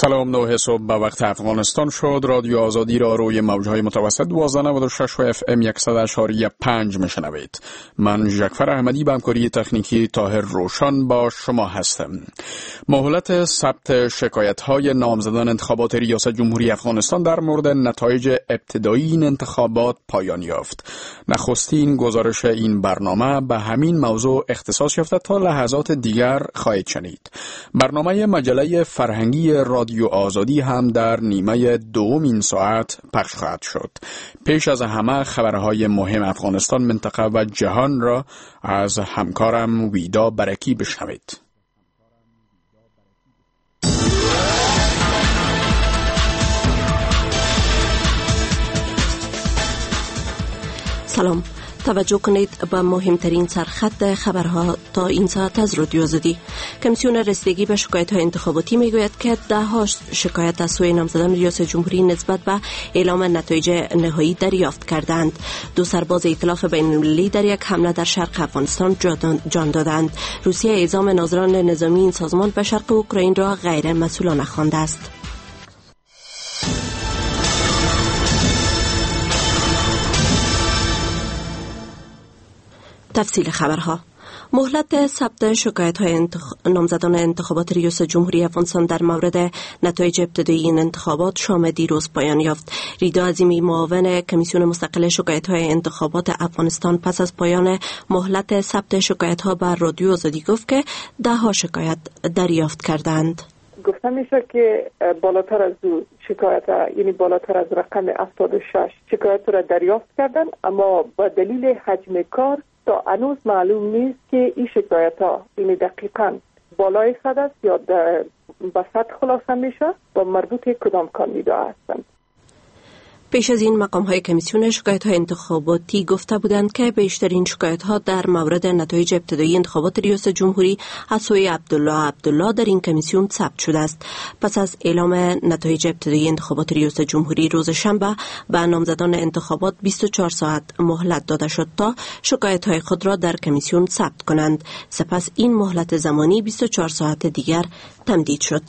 سلام، 9 صبح به وقت افغانستان شد. رادیو آزادی را روی موجهای متوسط 1296 و FM 100.5 میشنوید. من جعفر احمدی به همکاری تکنیکی طاهر روشن با شما هستم. مهلت ثبت شکایت‌های نامزدان انتخابات ریاست جمهوری افغانستان در مورد نتایج ابتدایی این انتخابات پایان یافت. نخستین گزارش این برنامه به همین موضوع اختصاص یافته تا لحظات دیگر خواهید شنید. برنامه مجله فرهنگی رادیو آزادی هم در نیمه دوم این ساعت پخش خواهد شد. پیش از همه خبرهای مهم افغانستان، منطقه و جهان را از همکارم ویدا برکی بشنوید. سلام، توجه کنید به مهمترین سرخط خبرها تا این ساعت از رادیو آزادی. کمیسیون رسیدگی به شکایت‌های انتخاباتی میگوید که 10 شکایت از سوی نامزدان ریاست جمهوری نسبت به اعلام نتایج نهایی دریافت کردند. 2 سرباز ائتلاف بین‌المللی در یک حمله در شرق افغانستان جان دادند. روسیه اعزام ناظران نظامی این سازمان به شرق اوکراین را غیر مسئولانه خوانده است. تفصیل خبرها. مهلت ثبت شکایت‌های نامزدان انتخابات ریاست جمهوری افغانستان در مورد نتایج ابتدایی این انتخابات شام دیروز پایان یافت. ریدا عظیمی، معاون کمیسیون مستقل شکایت‌های انتخابات افغانستان، پس از پایان مهلت ثبت شکایت‌ها بر رادیو آزادی گفت که 10 شکایت دریافت کردند. گفته میشه که بالاتر از شکایت، یعنی بالاتر از رقم 76 شکایت را دریافت کردن، اما با دلیل حجم کار تا هنوز معلوم نیست که این شکایت ها یعنی دقیقاً بالای 100 است یا به 100 خلاصه میشه و مربوط کدام کاندیدا هستند. پیش از این مقام‌های کمیسیون شکایت‌های انتخاباتی گفته بودند که بیشترین شکایت‌ها در مورد نتایج ابتدایی انتخابات ریاست جمهوری از سوی عبدالله در این کمیسیون ثبت شده است. پس از اعلام نتایج ابتدایی انتخابات ریاست جمهوری روز شنبه به نامزدان انتخابات 24 ساعت مهلت داده شد تا شکایت‌های خود را در کمیسیون ثبت کنند. سپس این مهلت زمانی 24 ساعت دیگر تمدید شد.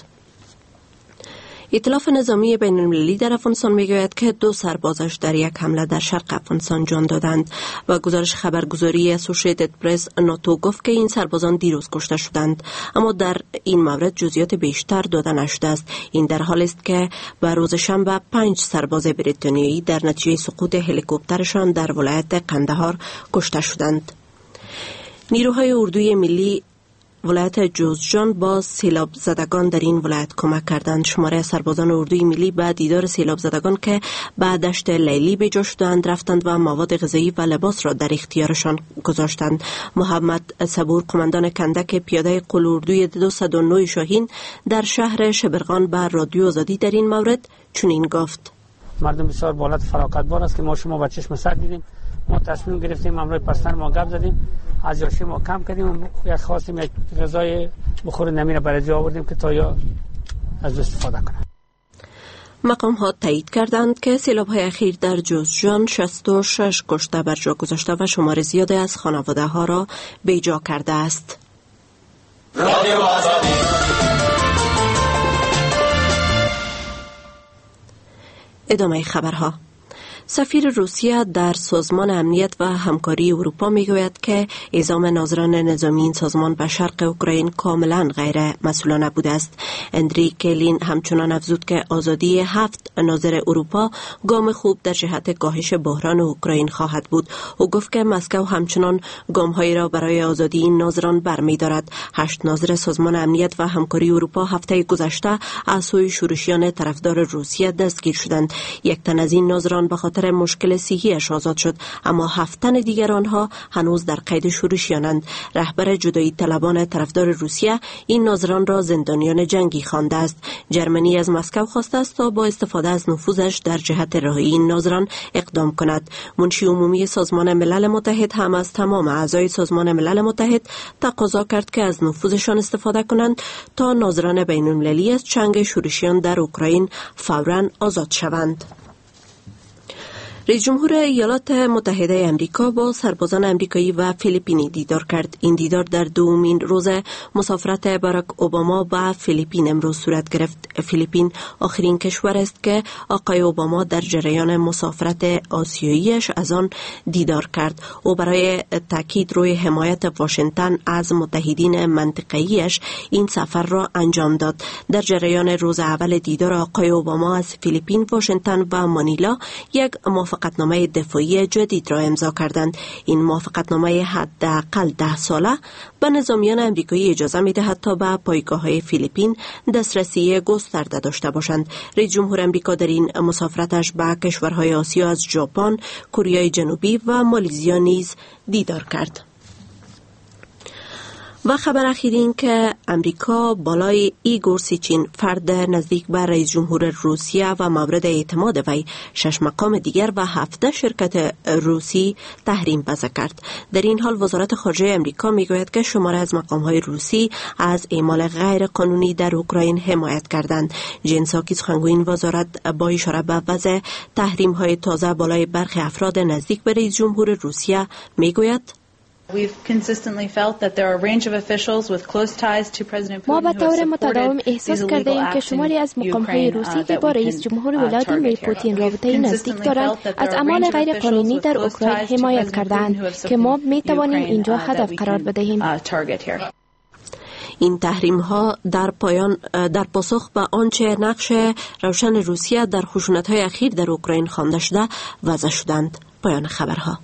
ائتلاف نظامی بین‌المللی در افغانستان میگوید که 2 سربازش در یک حمله در شرق افغانستان جان دادند و گزارش خبرگزاری اسوسییتد پرس ناتو گفت که این سربازان دیروز کشته شدند، اما در این مورد جزئیات بیشتر داده نشده است. این در حالی است که به روز شنبه 5 سرباز بریتانیایی در نتیجه سقوط هلیکوپترشان در ولایت قندهار کشته شدند. نیروهای اردوی ملی ولایت جوزجان با سیلاب زدگان در این ولایت کمک کردند. شماره سربازان اردوی ملی به دیدار سیلاب زدگان که به دشت لیلی به جا شدند رفتند و مواد غذایی و لباس را در اختیارشان گذاشتند. محمد صبور، قماندان کندک پیاده قول اردوی 209 شاهین در شهر شبرغان به رادیو آزادی در این مورد چنین گفت: مردم بسیار بالات فراغتبار است که ما شما با چشم سر دیدیم. ما تصمیم گرفتیم امروز پستر ما گپ زدیم، از یاشی ما کم کردیم و خواستیم یک غذای بخور نمی را برای جا آوردیم که تا یا از استفاده کنند. مقام ها تایید کردند که سیلاب های اخیر در جوزجان 66 کشته بر جا گذاشته و شمار زیادی از خانواده ها را بیجا کرده است. رادیو آزادی. ادامه خبرها. سفیر روسیه در سازمان امنیت و همکاری اروپا میگوید که اعزام ناظران نظامی این سازمان به شرق اوکراین کاملا غیر مسئولانه بوده است. اندری کلین همچنان افزود که آزادی 7 ناظر اروپا گام خوب در جهت کاهش بحران اوکراین خواهد بود. او گفت که مسکو همچنان گام‌هایی را برای آزادی این ناظران برمی‌دارد. 8 ناظر سازمان امنیت و همکاری اروپا هفته گذشته از سوی شورشیان طرفدار روسیه دستگیر شدند. یک تن از این ناظران به خاطر مشکل صحی‌اش آزاد شد، اما 7 تن دیگر آنها هنوز در قید شورشیانند. رهبر جدایی طلبان طرفدار روسیه این ناظران را زندانیان جنگی خوانده است. جرمنی از مسکو خواسته است تا با استفاده از نفوذش در جهت رهایی این ناظران اقدام کند. منشی عمومی سازمان ملل متحد هم از تمام اعضای سازمان ملل متحد تقاضا کرد که از نفوذشان استفاده کنند تا ناظران بین‌المللی از جنگ شورشیان در اوکراین فوراً آزاد شوند. رئیس جمهور ایالات متحده آمریکا با سربازان آمریکایی و فیلیپینی دیدار کرد. این دیدار در دومین روز مسافرت باراک اوباما به فیلیپین امروز صورت گرفت. فیلیپین آخرین کشور است که آقای اوباما در جریان مسافرت آسیاییش از آن دیدار کرد. او برای تاکید روی حمایت واشنگتن از متحدین منطقه‌ایش این سفر را انجام داد. در جریان روز اول دیدار آقای اوباما از فیلیپین، واشنگتن و مانیلا یک موافقتنامه دفاعی جدید را امضا کردند. این موافقتنامه حداقل 10 ساله به نظامیان آمریکایی اجازه می‌دهد تا به پایگاه‌های فیلیپین دسترسی گسترده داشته باشند. رئیس جمهور آمریکا در این مسافرتش به کشورهای آسیا از ژاپن، کره جنوبی و مالزی نیز دیدار کرد. و خبر اخیر این که امریکا بالای ایگور سیچین، فرد نزدیک به رئیس جمهور روسیه و مورد اعتماد وی، 6 مقام دیگر و 17 شرکت روسی تحریم وضع کرد. در این حال وزارت خارجه امریکا میگوید که شماره از مقام‌های روسی از اعمال غیر قانونی در اوکراین حمایت کردند. جین ساکی، سخنگوی این وزارت، با اشاره به وضع تحریم‌های تازه بالای برخی افراد نزدیک به رئیس جمهور روسیه میگوید ما به طور متداوم احساس کرده ایم که شماری از مقام‌های روسی که با رئیس جمهور ولادیمیر پوتین رابطه نزدیک دارند از اعمال غیر قانونی در اوکراین حمایت کردند که ما می توانیم اینجا هدف قرار بدهیم. این تحریم ها در پاسخ به آنچه نقش روشن روسیه در خشونت‌های اخیر در اوکراین خوانده شده وضع شدند. پایان خبرها.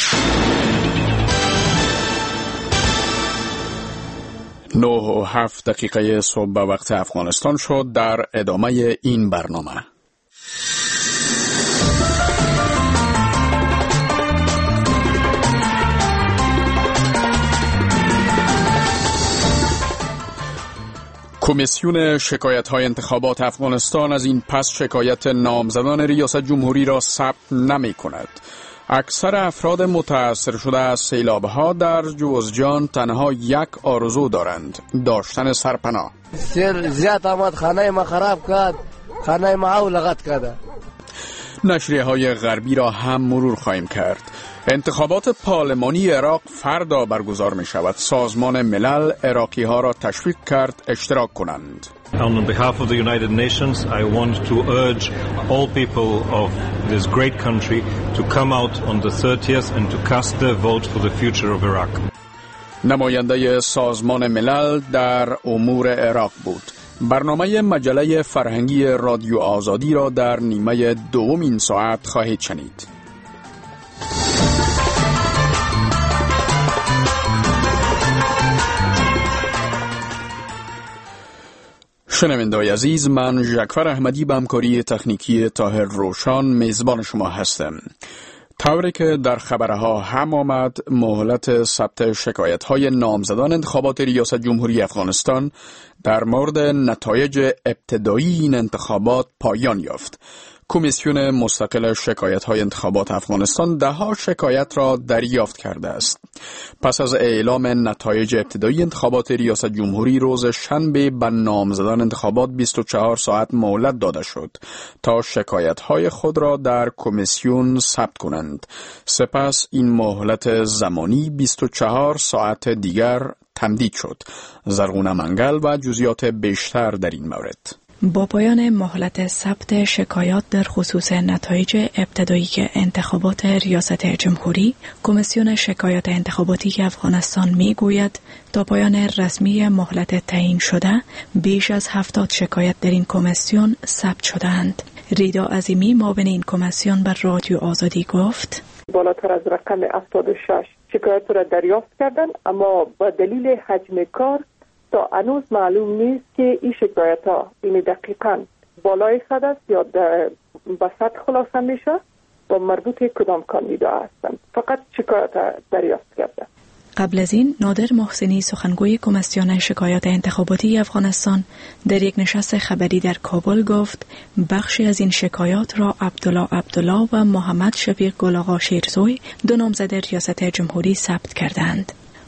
9:07 صبح به وقت افغانستان شد. در ادامه این برنامه کمیسیون شکایت‌های انتخابات افغانستان از این پس شکایت نامزدان ریاست جمهوری را ثبت نمی‌کند. اکثر افراد متاثر شده از سیلاب‌ها در جوزجان تنها یک آرزو دارند: داشتن سرپناه. سیل زیاد آمد، خانه ما خراب کرد، خانه ما لغت کرده. نشریه‌های غربی را هم مرور خواهیم کرد. انتخابات پارلمانی عراق فردا برگزار می شود. سازمان ملل عراقی‌ها را تشویق کرد اشتراک کنند. On behalf of the United Nations, I want to urge all people of this great country to come out on the 30th and to cast their vote for the future of Iraq. نماینده سازمان ملل در امور عراق بود. برنامه مجله فرهنگی رادیو آزادی را در نیمه دوم این ساعت خواهید شنید. شنونده‌های عزیز، من ژکفر احمدی به همکاری تکنیکی طاهر روشان میزبان شما هستم. طوری که در خبرها هم آمد، مهلت ثبت شکایت‌های نامزدان انتخابات ریاست جمهوری افغانستان در مورد نتایج ابتدایی این انتخابات پایان یافت. کمیسیون مستقل شکایت‌های انتخابات افغانستان 10 شکایت را دریافت کرده است. پس از اعلام نتایج ابتدایی انتخابات ریاست جمهوری روز شنبه به نامزدان انتخابات 24 ساعت مهلت داده شد تا شکایت‌های خود را در کمیسیون ثبت کنند. سپس این مهلت زمانی 24 ساعت دیگر تمدید شد. زرغونه منگل و جزئیات بیشتر در این مورد. با پایان مهلت ثبت شکایات در خصوص نتایج ابتدایی انتخابات ریاست جمهوری، کمیسیون شکایات انتخاباتی افغانستان میگوید تا پایان رسمی مهلت تعیین شده بیش از 70 شکایت در این کمیسیون ثبت شده‌اند. ریدا عظیمی، معاون این کمیسیون، بر رادیو آزادی گفت: بالاتر از رقم 76 شکایت را دریافت کردند، اما با دلیل حجم کار تا هنوز معلوم نیست که این شکایت ها این دقیقاً بالای صد است یا به صد خلاصه میشه و مربوط کدام کاندیدا هستند. فقط شکایت دریافت کرده. قبل از این نادر محسنی، سخنگوی کمیسیون شکایات انتخاباتی افغانستان، در یک نشست خبری در کابل گفت بخشی از این شکایات را عبدالله و محمد شفیق گل آقا شیرزوی، 2 نامزد ریاست جمهوری، ثبت کردند.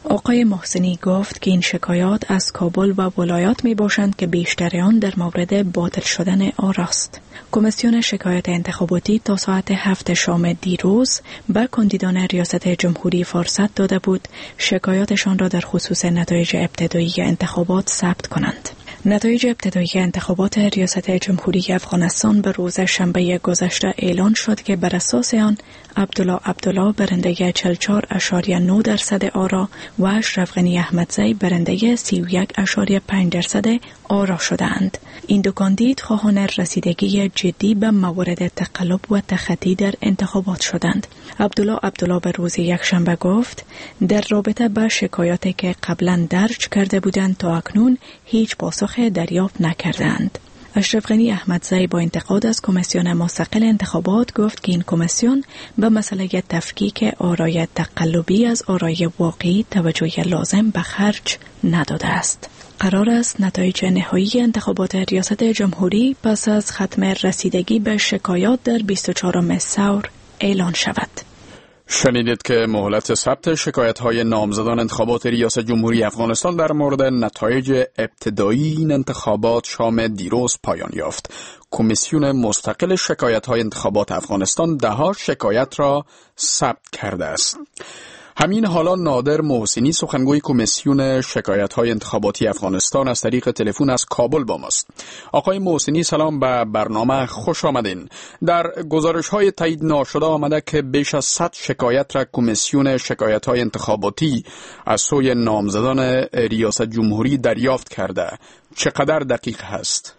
آقای محسنی گفت که این شکایات از کابل و ولایات می باشند که بیشتر آن در مورد باطل شدن آراست. کمیسیون شکایت انتخاباتی تا ساعت 7 شام دیروز به کاندیدان ریاست جمهوری فرصت داده بود شکایاتشان را در خصوص نتایج ابتدایی انتخابات ثبت کنند. نتایج ابتدایی انتخابات ریاست جمهوری افغانستان به روز شنبه گذشته اعلان شد که بر اساس آن عبدالله برنده 44.9% آرا و اشرف غنی احمدزی برنده 31.5% آرا شدند. این دو کاندید خواهان رسیدگی جدی به موارد تقلب و تخطی در انتخابات شدند. عبدالله به روز یکشنبه گفت در رابطه با شکایاتی که قبلا درج کرده بودند تا اکنون هیچ پاسخ دریافت نکردند. اشرف غنی احمدزی با انتقاد از کمیسیون مستقل انتخابات گفت که این کمیسیون به مسئله تفکیک آرای تقلبی از آرای واقعی توجه لازم به خرج نداده است. قرار است نتایج نهایی انتخابات ریاست جمهوری پس از ختم رسیدگی به شکایات در 24 ثور اعلان شود. شنیدید که مهلت ثبت شکایت‌های نامزدان انتخابات ریاست جمهوری افغانستان در مورد نتایج ابتدایی این انتخابات شام دیروز پایان یافت. کمیسیون مستقل شکایت‌های انتخابات افغانستان 10 شکایت را ثبت کرده است. همین حالا نادر محسنی سخنگوی کمیسیون شکایت‌های انتخاباتی افغانستان از طریق تلفن از کابل با ماست. آقای محسنی سلام، به برنامه خوش آمدین. در گزارش‌های تایید ناشده آمده که بیش از 100 شکایت را کمیسیون شکایت‌های انتخاباتی از سوی نامزدان ریاست جمهوری دریافت کرده. چقدر دقیق هست؟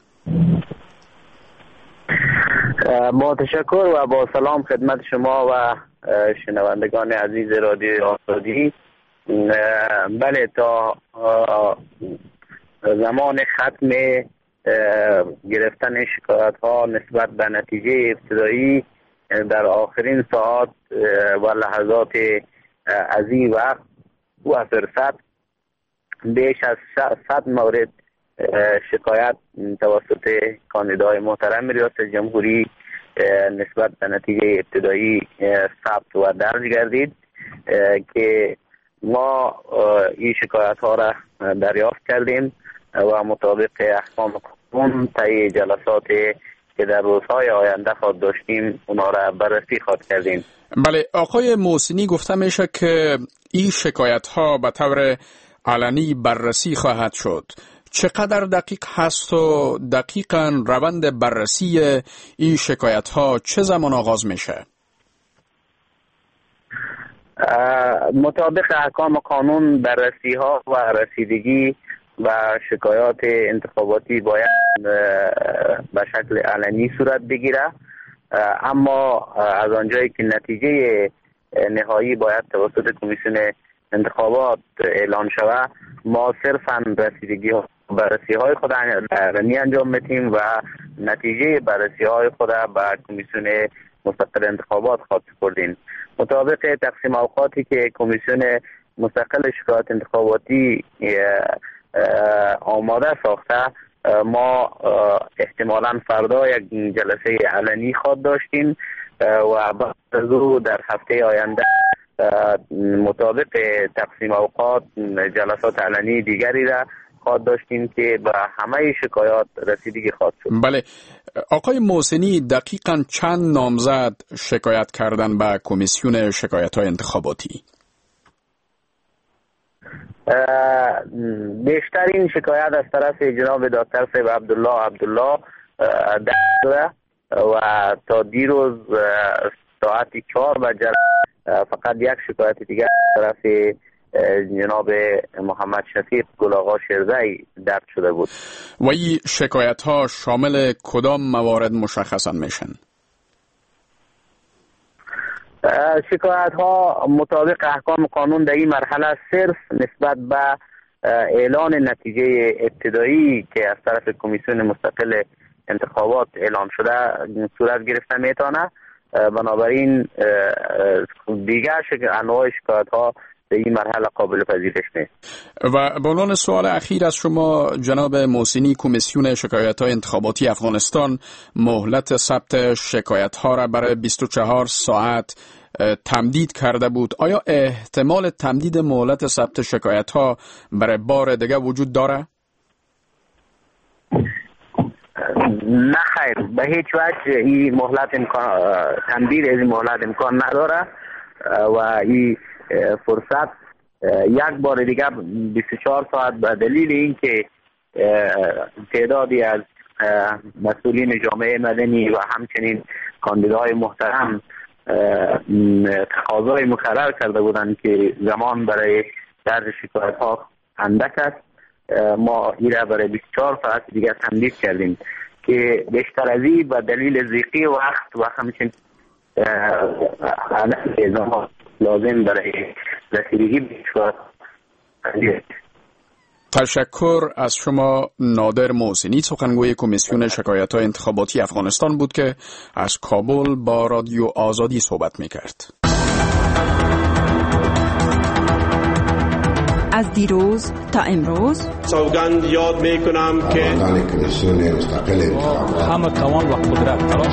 با تشکر و با سلام خدمت شما و شنوندگان عزیز رادیو آزادی. بله، تا زمان ختم گرفتن شکایت ها نسبت به نتیجه ابتدایی در آخرین ساعات و لحظات از این وقت و فرصت بیش از 100 مورد شکایت توسط کاندیدای محترم ریاست جمهوری نسبت به نتیجه ابتدایی ثبت و درج گردید که ما این شکایت ها را دریافت کردیم و مطابق احکام قانون طی جلسات که در روزهای آینده خواهد داشتیم اونا را بررسی خواهد کردیم. بله، آقای محسنی گفته میشه که این شکایت ها به طور علنی بررسی خواهد شد. چقدر دقیق هست و دقیقاً روند بررسی این شکایت ها چه زمان آغاز میشه؟ مطابق احکام قانون بررسی ها و رسیدگی و شکایات انتخاباتی باید به شکل علنی صورت بگیره، اما از آنجایی که نتیجه نهایی باید توسط کمیسیون انتخابات اعلان شود، ما صرفاً رسیدگی ها بررسی های خود علنی انجام میدیم و نتیجه بررسی های خود به کمیسیون مستقل انتخابات خواهد سپردیم. مطابق تقسیم اوقاتی که کمیسیون مستقل شکایت انتخاباتی آماده ساخته، ما احتمالاً فردا یک جلسه علنی خواهد داشتیم و بعد از او در هفته آینده مطابق تقسیم اوقات جلسات علنی دیگری را خواهد داشتیم که به همه شکایات رسیدگی خواهد شد. بله، آقای محسنی دقیقاً چند نامزد شکایت کردن به کمیسیون شکایت‌های انتخاباتی؟ بیشترین شکایت از طرف جناب دکتر صاحب عبدالله در شده و تا دیروز ساعت 4 بجه فقط یک شکایت دیگر از طرف جناب محمد شفیق گل آقا شیرزی درد شده بود. و این شکایت ها شامل کدام موارد مشخصا میشن؟ شکایت ها مطابق احکام قانون در این مرحله صرف نسبت به اعلان نتیجه ابتدایی که از طرف کمیسیون مستقل انتخابات اعلان شده صورت گرفته میتونه. بنابراین دیگر انواع شکایت ها در این مرحله قابل پذیرش نیست. و به عنوان سوال اخیر از شما جناب محسنی، کمیسیون شکایت‌های انتخاباتی افغانستان مهلت ثبت شکایت‌ها را برای 24 ساعت تمدید کرده بود. آیا احتمال تمدید مهلت ثبت شکایت ها برای بار دیگه وجود داره؟ نه خیر، به هیچ وجه این مهلت تمدید این مهلت امکان نداره و این فرصت یک بار دیگه 24 ساعت به دلیل اینکه تعدادی از مسئولین جامعه مدنی و همچنین کاندیداهای محترم تقاضای مکرر کرده بودند که زمان برای درج شکایت ها اندک است، ما این را برای 24 ساعت دیگه تمدید کردیم که بیشتر از این به دلیل ضیقی وقت و همچنین زمان لازم برای رسیدگی به شکایت. تشکر از شما. نادر محسنی، سخنگوی کمیسیون شکایت‌های انتخاباتی افغانستان بود که از کابل با رادیو آزادی صحبت می‌کرد. از دیروز تا امروز سوگند یاد می‌کنم که کمیسیون مستقل همه توان و قدرت تلاش.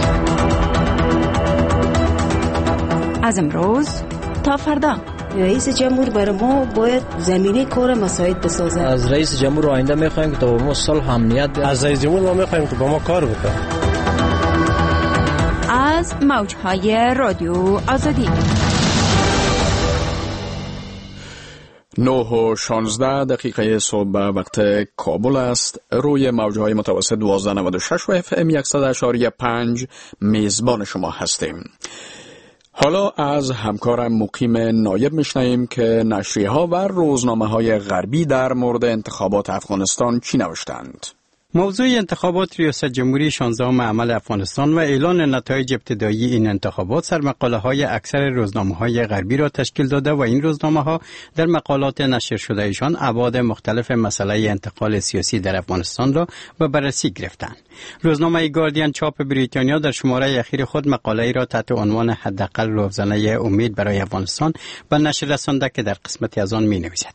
از امروز تا فردا رئیس جمهور برای ما باید زمینه کار مساعد بسازه. از رئیس جمهور آینده میخوایم که تا با ما صلح و امنیت. از رئیس جمهور ما میخوایم که با ما کار بکنه. از موجهای رادیو آزادی 9:16 صبح به وقت کابل است. روی موجهای متوسط 1296 و FM 100.5 میزبان شما هستیم. حالا از همکارم مقیم نایب میشنویم که نشریه‌ها و روزنامه‌های غربی در مورد انتخابات افغانستان چی نوشتند. موضوع انتخابات ریاست جمهوری 16 عمل افغانستان و اعلان نتایج ابتدایی این انتخابات سرمقاله‌های اکثر روزنامه‌های غربی را تشکیل داده و این روزنامه‌ها در مقالات نشر شدهشان ابعاد مختلف مسئله انتقال سیاسی در افغانستان را به بررسی گرفتند. روزنامه گاردین چاپ بریتانیا در شماره اخیر خود مقاله‌ای را تحت عنوان حداقل روزنه امید برای افغانستان به نشر رسانده که در قسمتی از آن می‌نویسد.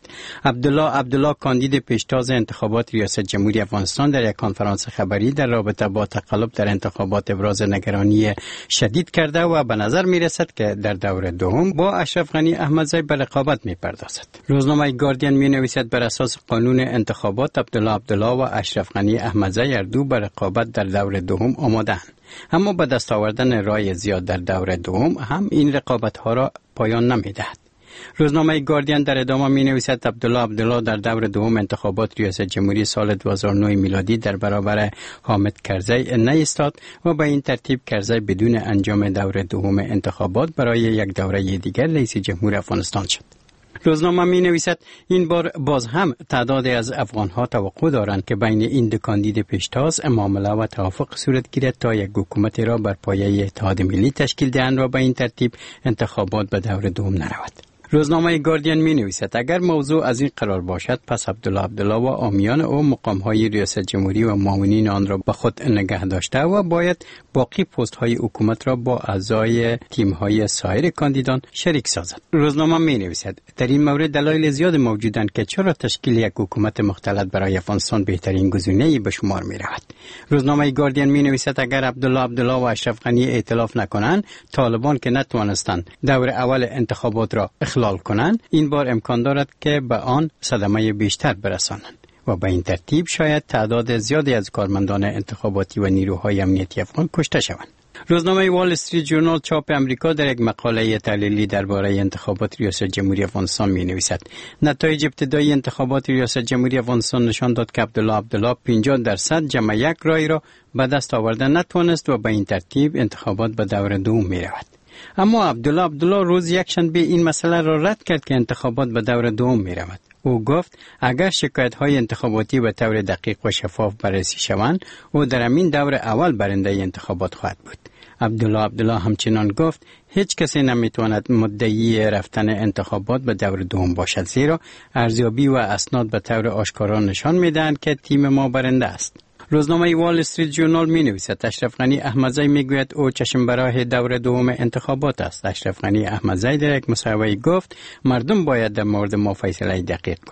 عبدالله کاندید پیشتاز انتخابات ریاست جمهوری افغانستان در یک کنفرانس خبری در رابطه با تقلب در انتخابات ابراز نگرانی شدید کرده و به نظر می‌رسد که در دور دوم با اشرف غنی احمدزی به رقابت می‌پردازد. روزنامه گاردین می‌نویسد بر اساس قانون انتخابات عبدالله و اشرف غنی احمدزی هر دو به رقابت در دور دوم آماده‌اند، اما با دست آوردن رای زیاد در دور دوم هم این رقابت‌ها را پایان نمی‌دهد. روزنامه گاردین در ادامه می‌نویسد عبدالله در دور دوم انتخابات ریاست جمهوری سال 2009 میلادی در برابر حامد کرزی نایستاد و به این ترتیب کرزی بدون انجام دور دوم انتخابات برای یک دوره دیگر رئیس جمهور افغانستان شد. روزنامه می نویسد این بار باز هم تعدادی از افغانها توقع دارند که بین این دو کاندید پیشتاز معامله و توافق صورت گیرد تا یک حکومت را بر پایه اتحاد ملی تشکیل دهند و به این ترتیب انتخابات به دور دوم نرود. روزنامه گاردین می نویسد اگر موضوع از این قرار باشد پس عبدالله و عامیان او مقام‌های ریاست جمهوری و معاونین آن را به خود نگه داشته و باید باقی پست‌های حکومت را با اعضای تیم‌های سایر کاندیدان شریک سازد. روزنامه می نویسد در این مورد دلایل زیاد موجودند که چرا تشکیل یک حکومت مختلط برای افغانستان بهترین گزینه‌ای به شمار می رود. روزنامه گاردین می نویسد اگر عبدالله و اشرف غنی ائتلاف نکنند، طالبان که نتوانستند دور اول انتخابات را اخلال کنند، این بار امکان دارد که به آن صدمه بیشتر برسانند و به این ترتیب شاید تعداد زیادی از کارمندان انتخاباتی و نیروهای امنیتی افغان کشته شوند. روزنامه وال استریت جورنال چاپ امریکا در یک مقاله تحلیلی درباره انتخابات ریاست جمهوری افغانستان می‌نویسد نتایج ابتدایی انتخابات ریاست جمهوری افغانستان نشان داد که عبدالله 50% جمع یک رای را به دست آوردن نتوانست و به این ترتیب انتخابات به دور دوم می‌رود. اما عبدالله روز یکشنبه این مسئله را رد کرد که انتخابات به دور دوم می‌رود. او گفت اگر شکایت‌های انتخاباتی به طور دقیق و شفاف بررسی شوند، او در همین دور اول برنده انتخابات خواهد بود. عبدالله همچنان گفت هیچ کسی نمیتواند مدعی رفتن انتخابات به دور دوم باشد، زیرا ارزیابی و اسناد به طور آشکارا نشان می‌دهند که تیم ما برنده است. روزنامه وال استریت جورنال می‌نویسد اشرف غنی احمدزی میگوید او چشم به راه دور دوم انتخابات است. اشرف غنی احمدزی در یک مصاحبه گفت مردم باید در مورد ما فیصله دقیق کنند.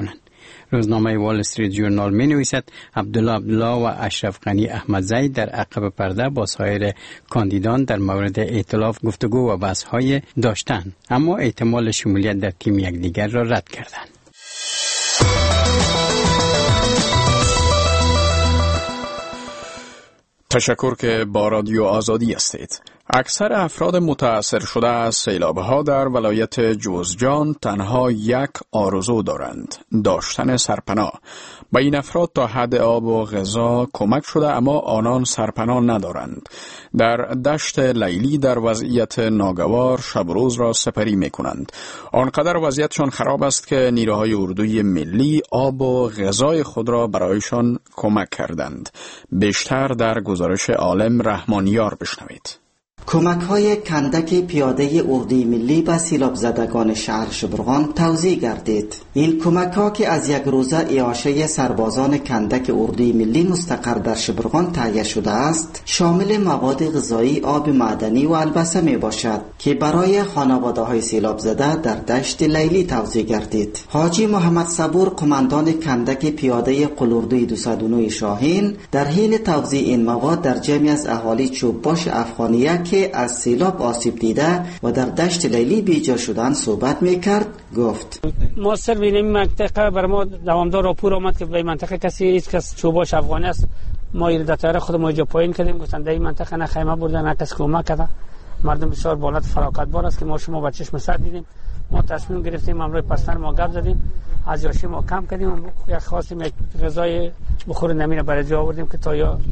روزنامه وال استریت جورنال می نویسد عبدالله و اشرف غنی احمدزی در عقب پرده با سایر کاندیدان در مورد ائتلاف گفتگو و بحث‌های داشتند، اما احتمال شمولیت در تیم یکدیگر را رد کردند. تشکر که با رادیو آزادی هستید. اکثر افراد متاثر شده از سیلاب‌ها در ولایت جوزجان تنها یک آرزو دارند: داشتن سرپناه. به این افراد تا حد آب و غذا کمک شده، اما آنان سرپناه ندارند. در دشت لیلی در وضعیت ناگوار شب و روز را سپری می کنند. آنقدر وضعیتشان خراب است که نیروهای اردوی ملی آب و غذای خود را برایشان کمک کردند. بیشتر در گزارش عالم رحمانیار بشنوید. کمک‌های کندک پیاده اردوی ملی به سیلاب زدگان شهر شبرغان توزیع گردید. این کمک‌ها که از یک روزه اعاشه سربازان کندک اردوی ملی مستقر در شبرغان تهیه شده است، شامل مواد غذایی، آب معدنی و البسه می باشد که برای خانواده‌های سیلاب زده در دشت لیلی توزیع گردید. حاجی محمد صبور، قماندان کندک پیاده قلاردوی 209 شاهین، در حین توزیع این مواد در جمعی از اهالی چوباش افغانیه که از سیلاب آسیب دیده و در دشت لیلی بیجا شدن صحبت میکرد. گفت ما سر این منطقه بر ما دوامدار راپور آمد که به منطقه کسی هیچ کس چوباش افغانی است. ما ایرادتاره خود ما اینجا پایین کردیم، گفتن در این منطقه نه خیمه بردن نه کس کمک کرده. مردم بسیار بالات فراغتبار است که ما شما با چشم سر دیدیم. ما تصمیم گرفتیم امروز پستر ما گپ زدیم، از یاشی ما کم کردیم، یک خواستیم یک غذای بخور نمینه برای جا آوردیم که تا یا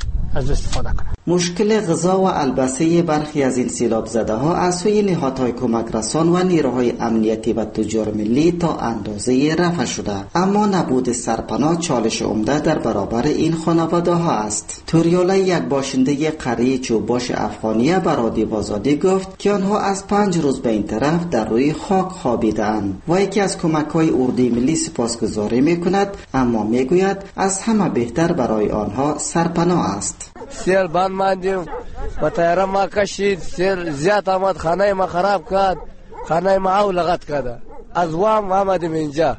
از استفاده کنند. مشکل غذا و البسه برخی از این سیلاب زده ها از سوی نهادهای کمک رسان و نیروهای امنیتی و تجار ملی تا اندازه رفع شده، اما نبود سرپناه چالش عمده در برابر این خانواده ها است. توریاله، یک باشنده قریه چوباش افغانیه، به رادیو آزادی گفت که آنها از 5 روز به این طرف در روی خاک خوابیدند و یکی از کمک های اردوی ملی سپاسگزاری میکند، اما میگوید از همه بهتر برای آنها سرپناه است. سیل بند ماندیم و تیاره ما کشید، سیل زیاد آمد، خانه ما خراب کرد، خانه ما او لغت کرده. از وام آمدیم اینجا،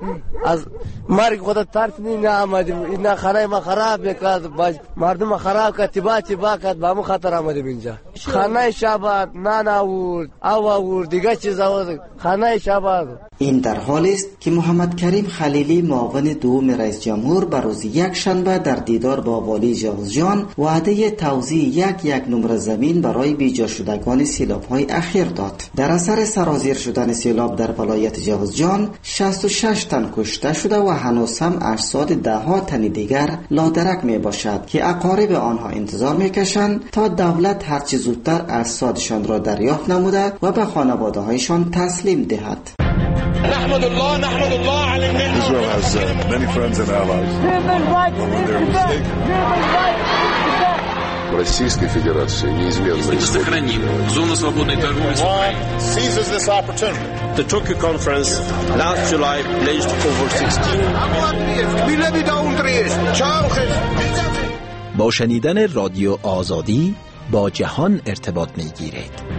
از مرگ خودت ترس نه آمدیم، این خانه ما خراب کرد، مردم ما خراب کرد، تبا کرد، با ما خطر آمدیم اینجا. خانه شباد نان آورد، او آورد، دیگه چیز آورد، خانه شباد. این در حالی است که محمد کریم خلیلی، معاون دوم رئیس جمهور، بر روز یک شنبه در دیدار با والی جوزجان وعده توزیع یک نمره زمین برای بیجا شدگان سیلاب‌های اخیر داد. در اثر سرازیر شدن سیلاب در ولایت جوزجان 66 تن کشته شده و هنوز هم اجساد ده‌ها تن دیگر لادرک می باشد که اقارب آنها انتظار می‌کشند تا دولت هرچه زودتر اجسادشان را دریافت نموده و به خانواده‌هایشان تسلیم دهد. نحمد الله على النعمة. Israel has many friends and allies. В Российской Федерации неизменно сохраним зону свободной торговли с Украиной. Seizes this opportunity. The Tokyo conference last July pledged over 16. با شنیدن رادیو آزادی با جهان ارتباط می‌گیرید.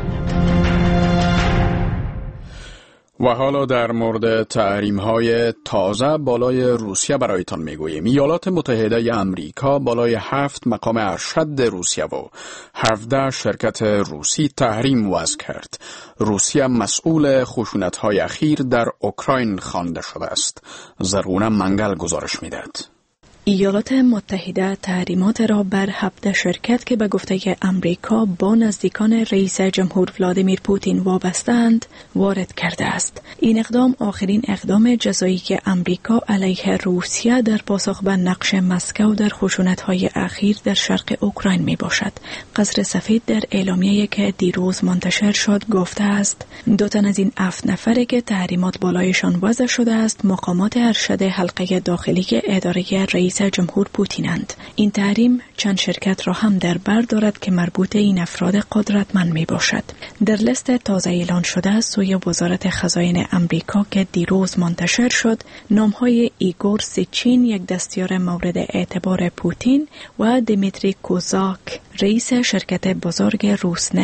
و حالا در مورد تحریم‌های تازه بالای روسیه برایتان میگوییم. ایالات متحده امریکا بالای 7 مقام ارشد روسیه و 17 شرکت روسی تحریم وضع کرد. روسیه مسئول خشونت‌های اخیر در اوکراین خوانده شده است. زرغونه منگل گزارش می‌دهد. ایالات متحده تحریمات را بر 17 شرکت که به گفته امریکا با نزدیکان رئیس جمهور ولادیمیر پوتین وابسته‌اند وارد کرده است. این اقدام آخرین اقدام جزایی که امریکا علیه روسیه در پاسخ به نقش مسکو در خشونت‌های اخیر در شرق اوکراین می باشد. قصر سفید در اعلامیه‌ای که دیروز منتشر شد گفته است 2 تن از این 7 نفری که تحریمات بالایشان وضع شده است مقامات ارشد حلقه داخلی اداره رئیس جمهور پوتینند. این تحریم چند شرکت را هم در بر دارد که مربوط این افراد قدرتمند می باشد. در لیست تازه اعلان شده سوی وزارت خزاین امریکا که دیروز منتشر شد نامهای ایگور سیچین، یک دستیار مورد اعتبار پوتین، و دیمیتری کوزاک، رئیس شرکت بزرگ روسنفت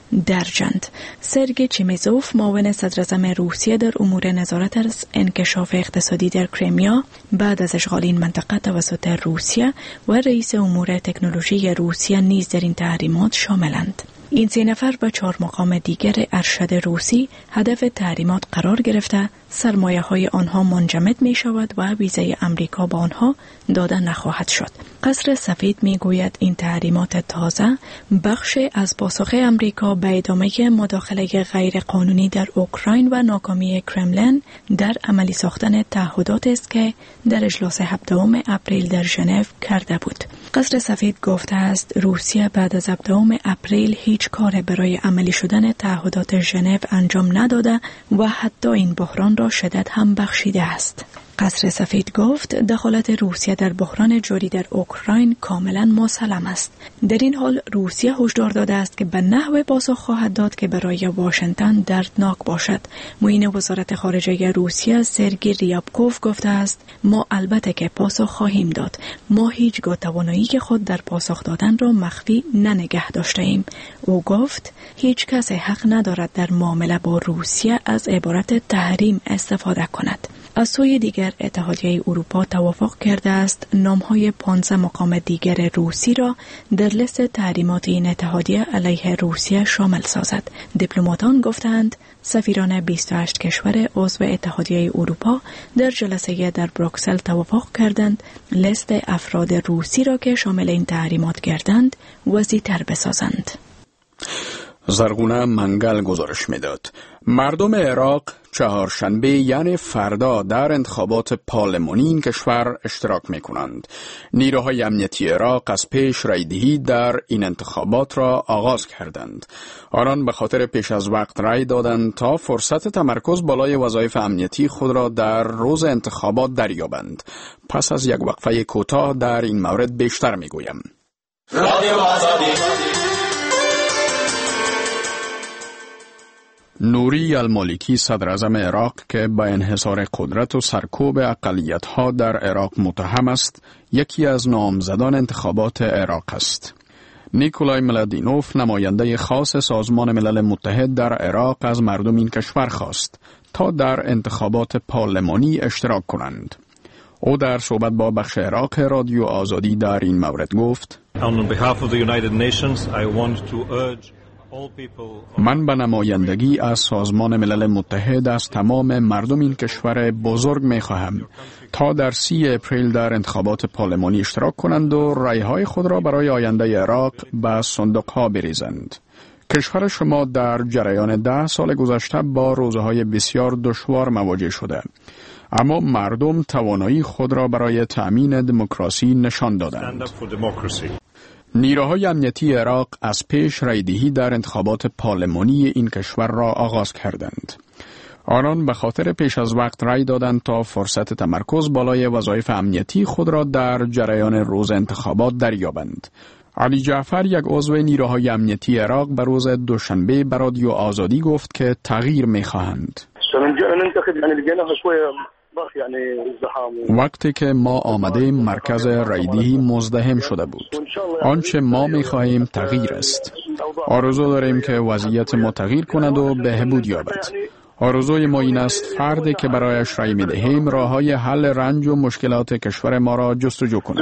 درجند. سرگئی چمیزوف معاون صدراعظم روسیه در امور نظارت از انکشاف اقتصادی در کریمیا بعد از اشغال این منطقه توسط روسیه و رئیس امور تکنولوژی روسیه نیز در این تحریمات شاملند. این 3 نفر و 4 مقام دیگر ارشد روسی هدف تحریمات قرار گرفته سرمایه های آنها منجمد می شود و ویزای امریکا با آنها داده نخواهد شد. قصر سفید می گوید این تحریمات تازه بخش از پاسخ امریکا به ادامه مداخله غیر قانونی در اوکراین و ناکامی کرملین در عملی ساختن تعهدات است که در اجلاس 17 اپریل در ژنو کرده بود. قصر سفید گفته است روسیه بعد از 17 اپریل هیچ کار برای عملی شدن تعهدات ژنو انجام نداده و حتی این بحران را شدت هم بخشیده است. قصر سفید گفت دخالت روسیه در بحران جاری در اوکراین کاملا مسلم است. در این حال روسیه هشدار داده است که به نحو پاسخ خواهد داد که برای واشنگتن دردناک باشد. معین وزارت خارجه روسیه سرگئی ریابکوف گفته است ما البته که پاسخ خواهیم داد. ما هیچگاه توانایی که خود در پاسخ دادن را مخفی ننگه داشته ایم. او گفت هیچ کس حق ندارد در معامله با روسیه از عبارت تحریم استفاده کند. از سوی دیگر اتحادیه اروپا توافق کرده است نام‌های 15 مقام دیگر روسی را در لیست تحریمات این اتحادیه علیه روسیه شامل سازد. دیپلماتان گفتند سفیران 28 کشور عضو اتحادیه اروپا در جلسه در بروکسل توافق کردند لیست افراد روسی را که شامل این تحریمات گردند وسیع‌تر بسازند. زرغونه منگل گزارش میداد. مردم عراق چهارشنبه یعنی فردا در انتخابات پارلمانی این کشور اشتراک میکنند. نیروهای امنیتی عراق از پیش رایدهی در این انتخابات را آغاز کردند. آنان به خاطر پیش از وقت رای دادند تا فرصت تمرکز بالای وظایف امنیتی خود را در روز انتخابات دریابند. پس از یک وقفه کوتاه در این مورد بیشتر میگویم. رادیو آزادی. نوری المالکی صدراعظم عراق که با انحصار قدرت و سرکوب اقلیت‌ها در عراق متهم است، یکی از نامزدان انتخابات عراق است. نیکولای ملادینوف نماینده خاص سازمان ملل متحد در عراق از مردم این کشور خواست تا در انتخابات پارلمانی اشتراک کنند. او در صحبت با بخش عراق رادیو آزادی در این مورد گفت: من به نمایندگی از سازمان ملل متحد از تمام مردم این کشور بزرگ می خواهم تا در 30 اپریل در انتخابات پارلمانی اشتراک کنند و رایهای خود را برای آینده عراق به صندوقها بریزند. کشور شما در جریان 10 سال گذشته با روزهای بسیار دشوار مواجه شده، اما مردم توانایی خود را برای تأمین دموکراسی نشان دادند. نیروهای امنیتی عراق از پیش رایدهی در انتخابات پارلمانی این کشور را آغاز کردند. آنان به خاطر پیش از وقت رای دادند تا فرصت تمرکز بالای وظایف امنیتی خود را در جریان روز انتخابات دریابند. علی جعفر، یک عضو نیروهای امنیتی عراق، به روز دوشنبه به رادیو آزادی گفت که تغییر می‌خواهند. وقتی که ما آمدیم مرکز رایدهی مزدحم شده بود. آنچه ما می‌خواهیم تغییر است. آرزو داریم که وضعیت ما تغییر کند و بهبود یابد. آرزوی ما این است فردی که برایش رای می‌دهیم راه‌های حل رنج و مشکلات کشور ما را جستجو کند.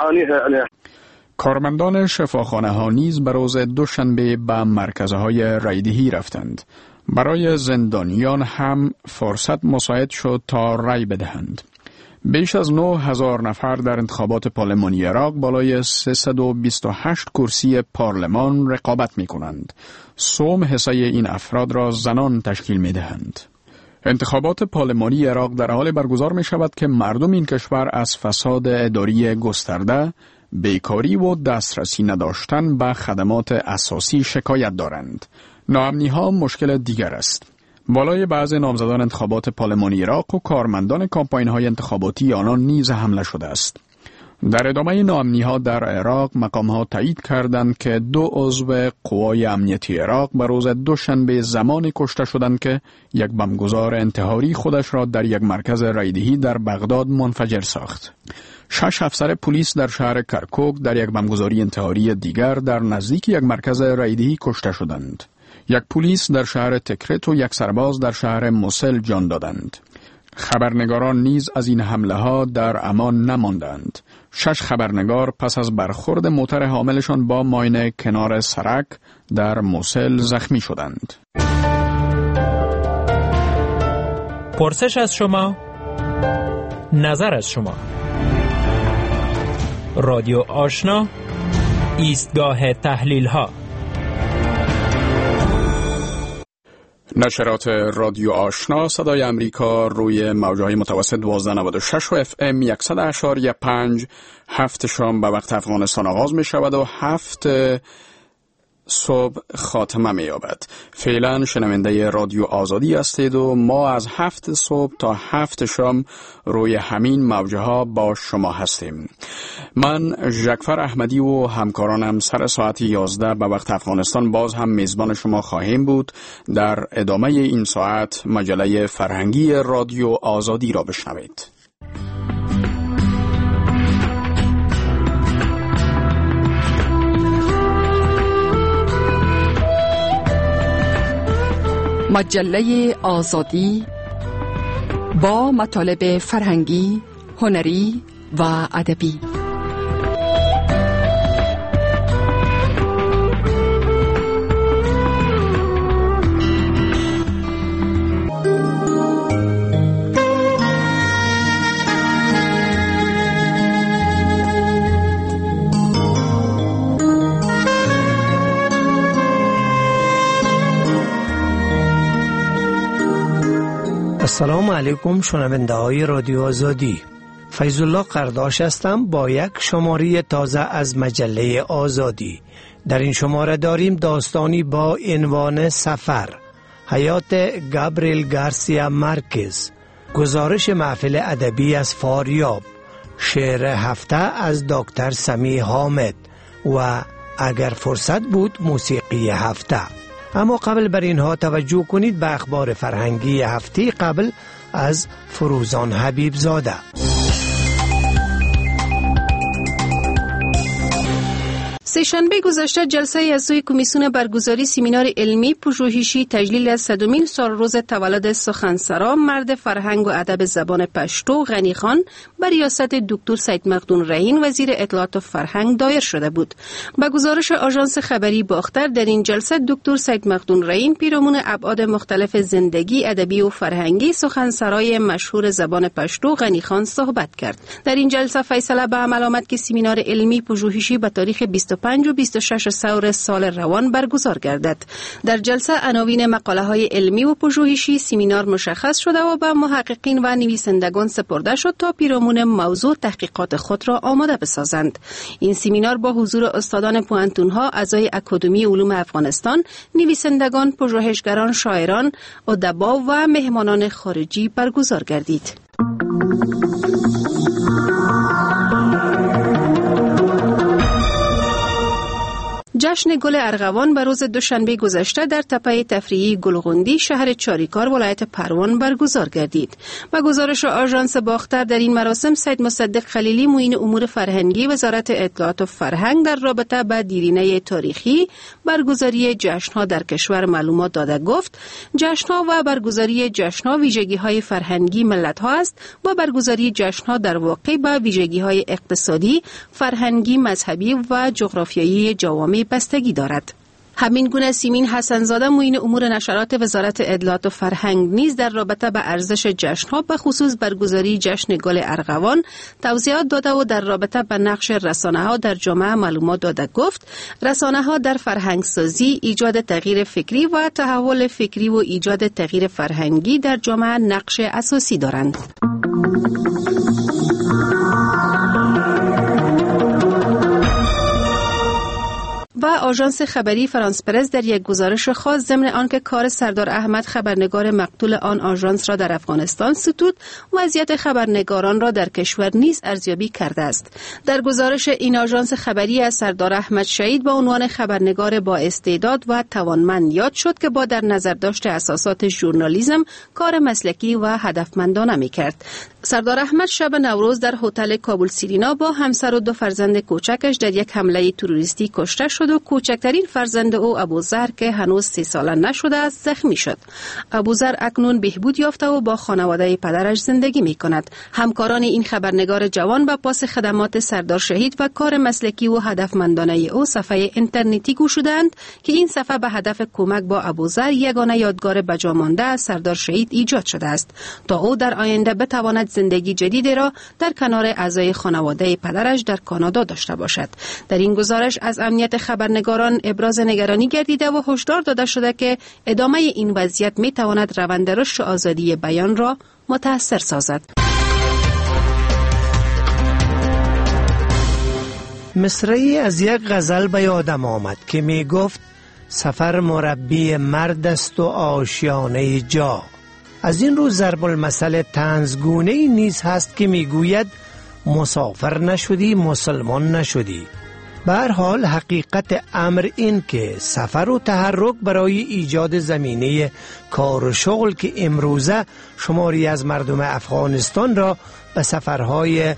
کارمندان شفاخانه‌ها نیز به روز دوشنبه به مرکزهای رایدهی رفتند. برای زندانیان هم فرصت مساعد شد تا رای بدهند. بیش از 9,000 نفر در انتخابات پارلمانی عراق بالای 328 کرسی پارلمان رقابت می کنند. سوم حصه این افراد را زنان تشکیل می دهند. انتخابات پارلمانی عراق در حال برگزار می شود که مردم این کشور از فساد اداری گسترده، بیکاری و دسترسی نداشتن به خدمات اساسی شکایت دارند. ناامنی ها مشکل دیگر است. بالای بعض نامزدان انتخابات پارلمانی عراق و کارمندان کامپاین های انتخاباتی آنان نیز حمله شده است. در ادامه ناامنی ها در عراق مقام ها تایید کردند که 2 عضو قوای امنیتی عراق به روز دوشنبه زمانی کشته شدند که یک بمبگذار انتحاری خودش را در یک مرکز رایدهی در بغداد منفجر ساخت. 6 افسر پلیس در شهر کرکوک در یک بمبگذاری انتحاری دیگر در نزدیک یک مرکز رایدهی کشته شدند. یک پلیس در شهر تکرت و یک سرباز در شهر موسل جان دادند. خبرنگاران نیز از این حمله ها در امان نماندند. 6 خبرنگار پس از برخورد موتر حاملشان با ماین کنار سرک در موسل زخمی شدند. پرسش از شما، نظر از شما. رادیو آشنا، ایستگاه تحلیل ها. نشرات رادیو آشنا صدای امریکا روی موجهای متوسط 1296 و FM 100.5 7 شام به وقت افغانستان آغاز می شود و 7 صبح خاتمه می یابد. فعلا شنونده رادیو آزادی هستید و ما از 7 صبح تا 7 شام روی همین موجه ها با شما هستیم. من ژکفر احمدی و همکارانم سر ساعت 11 به وقت افغانستان باز هم میزبان شما خواهیم بود. در ادامه این ساعت مجله فرهنگی رادیو آزادی را بشنوید. مجله آزادی با مطالب فرهنگی، هنری و ادبی. السلام علیکم شنونده های رادیو آزادی. فیض الله قرداش هستم با یک شماره تازه از مجله آزادی. در این شماره داریم داستانی با عنوان سفر، حیات گابریل گارسیا مارکز، گزارش محفل ادبی از فاریاب، شعر هفته از دکتر سمیع حامد و اگر فرصت بود موسیقی هفته. اما قبل بر اینها توجه کنید به اخبار فرهنگی هفته قبل از فروزان حبیب زاده. سه‌شنبه گذشته جلسه از سوی کمیسیون برگزاری سمینار علمی پژوهشی تجلیل از 100مین سالروز تولد سخنسرا مرد فرهنگ و ادب زبان پشتو غنی خان بر ریاست دکتر سید مقدون رهین وزیر اطلاعات و فرهنگ دایر شده بود. با گزارش آژانس خبری باختر در این جلسه دکتر سید مقدون رهین پیرامون ابعاد مختلف زندگی ادبی و فرهنگی سخنسرای مشهور زبان پشتو غنی خان صحبت کرد. در این جلسه فیصله به عمل آمد که سمینار علمی پژوهشی به تاریخ 25 و 26 سور سال روان برگزار گردد. در جلسه عناوین مقاله های علمی و پژوهشی سمینار مشخص شده و به محققین و نویسندگان سپرده شد تا پیرامون موضوع تحقیقات خود را آماده بسازند. این سمینار با حضور استادان پوهنتون ها، اعضای اکادمی علوم افغانستان، نویسندگان، پژوهشگران، شاعران، ادبا و مهمانان خارجی برگزار گردید. جشن گل ارغوان به روز دوشنبه گذشته در تپه تفریحی گلغوندی شهر چاریکار ولایت پروان برگزار گردید. با گزارش آژانس باختر در این مراسم سید مصدق خلیلی معین امور فرهنگی وزارت اطلاعات و فرهنگ در رابطه با دیرینه تاریخی برگزاری جشن‌ها در کشور معلومات داده گفت جشن‌ها و برگزاری جشن‌ها ویژگی‌های فرهنگی ملت‌ها است و برگزاری جشن‌ها در واقع با ویژگی‌های اقتصادی، فرهنگی، مذهبی و جغرافیایی جوامع بستگی دارد. همین گونه سیمین حسنزاده معین امور نشرات وزارت اطلاعات و فرهنگ نیز در رابطه به ارزش جشن‌ها به خصوص برگزاری جشن گل ارغوان توضیحات داده و در رابطه به نقش رسانه‌ها در جامعه معلومات داده گفت رسانه‌ها در فرهنگ سازی، ایجاد تغییر فکری و تحول فکری و ایجاد تغییر فرهنگی در جامعه نقش اساسی دارند. و آژانس خبری فرانس پرس در یک گزارش خاص ضمن آنکه کار سردار احمد خبرنگار مقتول آن آژانس را در افغانستان ستود، وضعیت خبرنگاران را در کشور نیز ارزیابی کرده است. در گزارش این آژانس خبری از سردار احمد شهید با عنوان خبرنگار با استعداد و توانمند یاد شد که با در نظر داشت اساسات ژورنالیسم کار مسلکی و هدفمندانه می‌کرد. سردار احمد شب نوروز در هتل کابل سیرینا با همسر و 2 فرزند کوچکش در یک حمله تروریستی کشته شد و کوچکترین فرزند او ابوذر که هنوز 3 ساله نشده است زخمی شد. ابوذر اکنون بهبود یافته و با خانواده پدرش زندگی می کند. همکاران این خبرنگار جوان با پاس خدمات سردار شهید و کار مسلکی و هدفمندانه او صفحه اینترنتی گشودند که این صفحه به هدف کمک با ابوذر یگانه یادگار بجامانده از سردار شهید ایجاد شده است تا او در آینده بتواند زندگی جدیدی را در کنار اعضای خانواده پدرش در کانادا داشته باشد. در این گزارش از امنیت خبرنگاران ابراز نگرانی گردیده و هشدار داده شده که ادامه این وضعیت می تواند روند رشد آزادی بیان را متأثر سازد. مصرعی از یک غزل به یادم آمد که می گفت سفر مربی مرد است و آشیانه جا. از این رو ضرب المثل طنزگونه‌ای نیز هست که میگوید مسافر نشدی مسلمان نشدی. به هر حال حقیقت امر این که سفر و تحرک برای ایجاد زمینه کار و شغل که امروزه شماری از مردم افغانستان را به سفرهای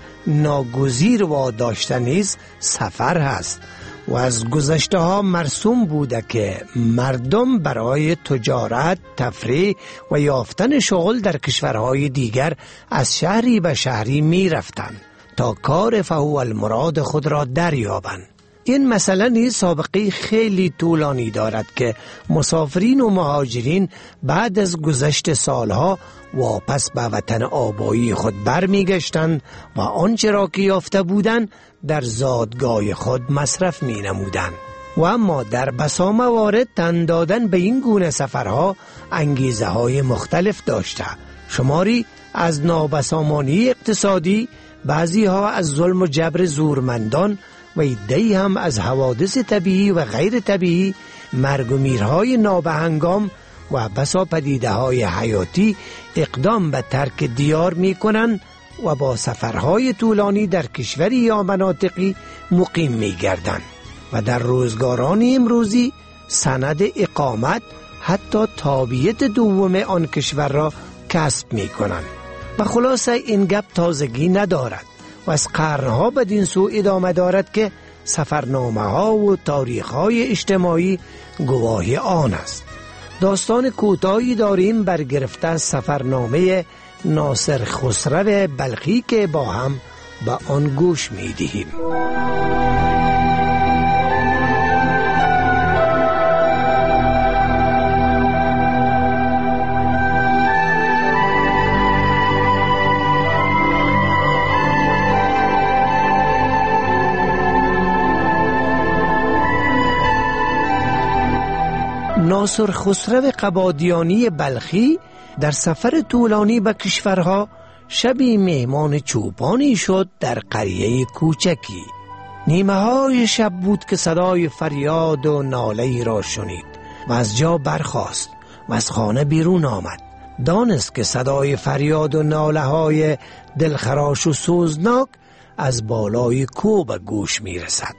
ناگزیر واداشته نیز سفر هست و از گذشته ها مرسوم بوده که مردم برای تجارت، تفریح و یافتن شغل در کشورهای دیگر از شهری به شهری می رفتند تا کار فهو المراد خود را دریابند. این مسئله نیز سابقه خیلی طولانی دارد که مسافرین و مهاجرین بعد از گذشت سالها واپس به وطن آبایی خود برمیگشتند و آنچه را که یافته بودند در زادگاه خود مصرف می نمودند. و اما در بسا موارد تن دادن به این گونه سفرها انگیزه های مختلف داشته. شماری از نابسامانی اقتصادی، بعضی ها از ظلم و جبر زورمندان و عده‌ای هم از حوادث طبیعی و غیر طبیعی، مرگ و میرهای نابهنگام و بسا پدیده های حیاتی اقدام به ترک دیار می کنند و با سفرهای طولانی در کشوری یا مناطقی مقیم می گردند و در روزگاران امروزی سند اقامت حتی تابعیت دوم آن کشور را کسب می کنند. و خلاصه این گپ تازگی ندارد و از قرنها بدین سو ادامه دارد که سفرنامه ها و تاریخ های اجتماعی گواهی آن است. داستان کوتاهی داریم برگرفته از سفرنامه ناصر خسرو بلخی که با هم به آن گوش می دهیم. ناصر خسرو قبادیانی بلخی در سفر طولانی به کشورها شبی مهمان چوپانی شد در قریه کوچکی. نیمه های شب بود که صدای فریاد و ناله را شنید و از جا برخاست و از خانه بیرون آمد. دانست که صدای فریاد و ناله های دلخراش و سوزناک از بالای کوه به گوش می رسد.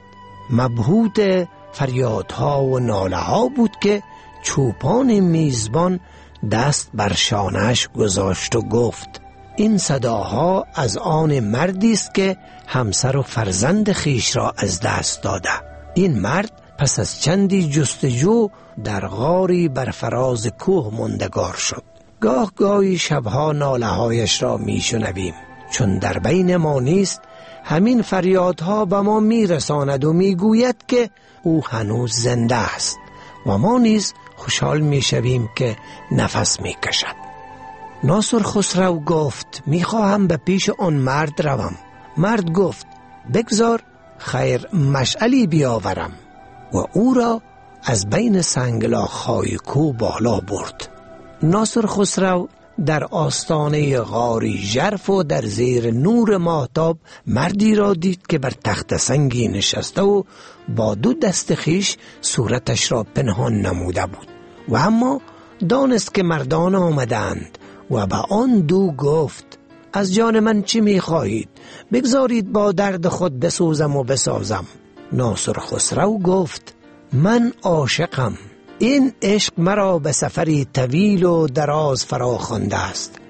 مبهوت فریادها و ناله ها بود که چوپان میزبان دست بر شانه‌اش گذاشت و گفت این صداها از آن مردی است که همسر و فرزند خیش را از دست داده. این مرد پس از چندی جستجو در غاری بر فراز کوه ماندگار شد. گاه گاهی شبها ناله هایش را می شنویم. چون در بین ما نیست همین فریادها به ما می رساند و می گوید که او هنوز زنده است و ما نیز خوشحال می شویم که نفس می کشد. ناصر خسرو گفت می خواهم به پیش آن مرد روم. مرد گفت بگذار خیر مشعلی بیاورم و او را از بین سنگلاخ‌های کوه بالا برد. ناصر خسرو در آستانه غاری ژرف و در زیر نور ماهتاب مردی را دید که بر تخت سنگی نشسته و با 2 دست خیش صورتش را پنهان نموده بود و اما دانست که مردان آمدند و به آن 2 گفت از جان من چی می خواهید؟ بگذارید با درد خود بسوزم و بسازم. ناصر خسرو گفت من عاشقم. این عشق مرا به سفری طویل و دراز فرا خوانده است.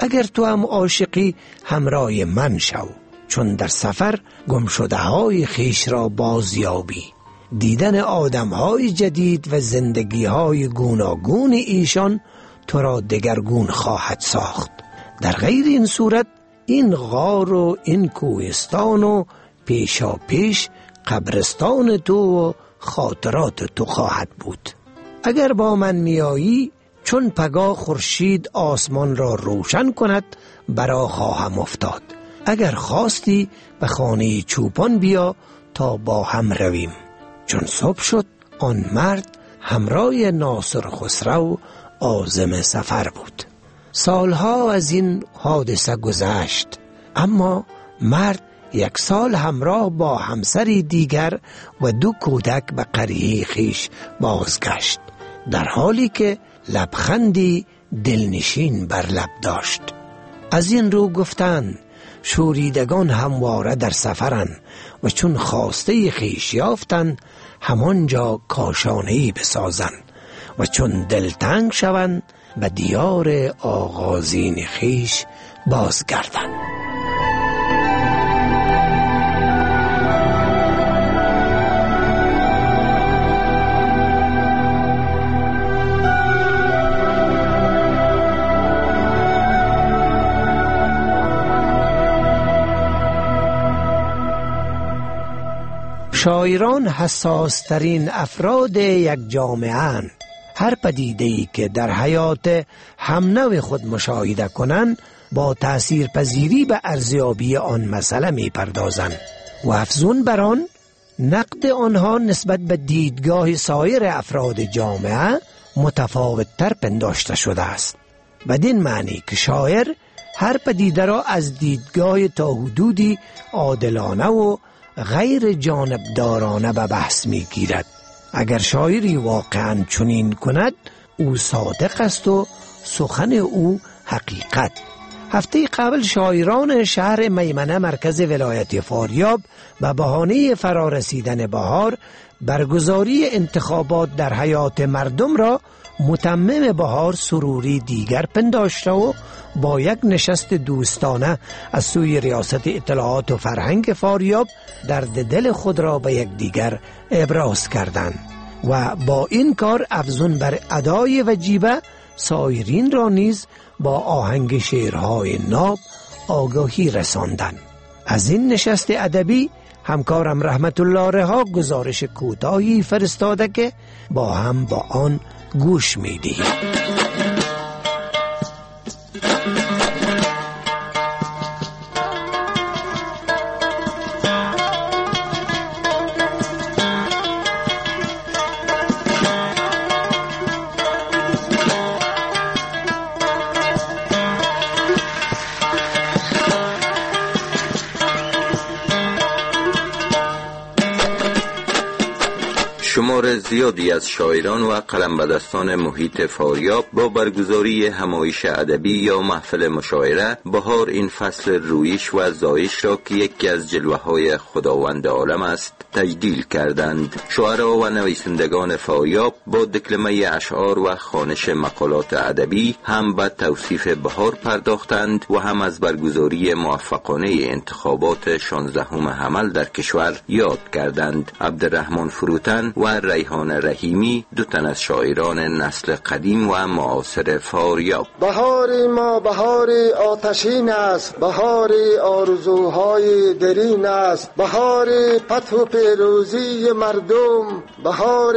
اگر تو هم عاشقی همراه من شو، چون در سفر گمشده های خیش را بازیابی. دیدن آدم های جدید و زندگی های گوناگون ایشان تو را دگرگون خواهد ساخت. در غیر این صورت این غار و این کوهستان و پیشا پیش قبرستان تو و خاطرات تو خواهد بود. اگر با من میایی، چون پگاه خورشید آسمان را روشن کند برا خواهم افتاد. اگر خواستی به خانه چوپان بیا تا با هم رویم. چون صبح شد آن مرد همراه ناصر خسرو عازم سفر بود. سالها از این حادثه گذشت، اما مرد 1 سال همراه با همسری دیگر و 2 کودک به قریه خیش بازگشت، در حالی که لبخندی دلنشین بر لب داشت. از این رو گفتند شوریدگان همواره در سفرند و چون خواسته خیش یافتند همانجا کاشانه‌ای بسازند و چون دلتنگ شوند به دیار آغازین خیش بازگردند. شاعران حساس ترین افراد یک جامعه اند. هر پدیده‌ای که در حیات همنو خود مشاهده کنند با تأثیر پذیری به ارزیابی آن مسئله می پردازند و افزون بر آن نقد آنها نسبت به دیدگاه سایر افراد جامعه متفاوت تر پنداشته شده است. بدین معنی که شاعر هر پدیده را از دیدگاه تا حدودی عادلانه و غیر جانبدارانه به بحث می گیرد. اگر شاعری واقعا چنین کند او صادق است و سخن او حقیقت. هفته قبل شاعران شهر میمنه مرکز ولایت فاریاب به بهانه فرارسیدن بهار برگزاری انتخابات در حیات مردم را متمم بهار سروری دیگر پنداشته و با یک نشست دوستانه از سوی ریاست اطلاعات و فرهنگ فاریاب درد دل خود را به یک دیگر ابراز کردند و با این کار افزون بر ادای وجیبه سایرین را نیز با آهنگ شعرهای ناب آگاهی رساندند. از این نشست ادبی همکارم رحمت الله رها گزارش کوتاهی فرستاده که با هم با آن گوش می‌دهیم. شمار زیادی از شاعران و قلمبدستان محیط فاریاب با برگزاری همایش ادبی یا محفل مشاعره بهار این فصل رویش و زایش را که یکی از جلوه‌های خداوند عالم است تجلیل کردند. شاعران و نویسندگان فاریاب با دکلمه اشعار و خوانش مقالات ادبی هم به توصیف بهار پرداختند و هم از برگزاری موفقانه انتخابات 16 حمل در کشور یاد کردند. عبدالرحمن فروتن و ریحان رحیمی 2 تن از شاعران نسل قدیم و معاصر فاریاب. بهار ما بهار آتشین است، بهار آرزوهای درین است، بهار فتح و پیروزی مردم، بهار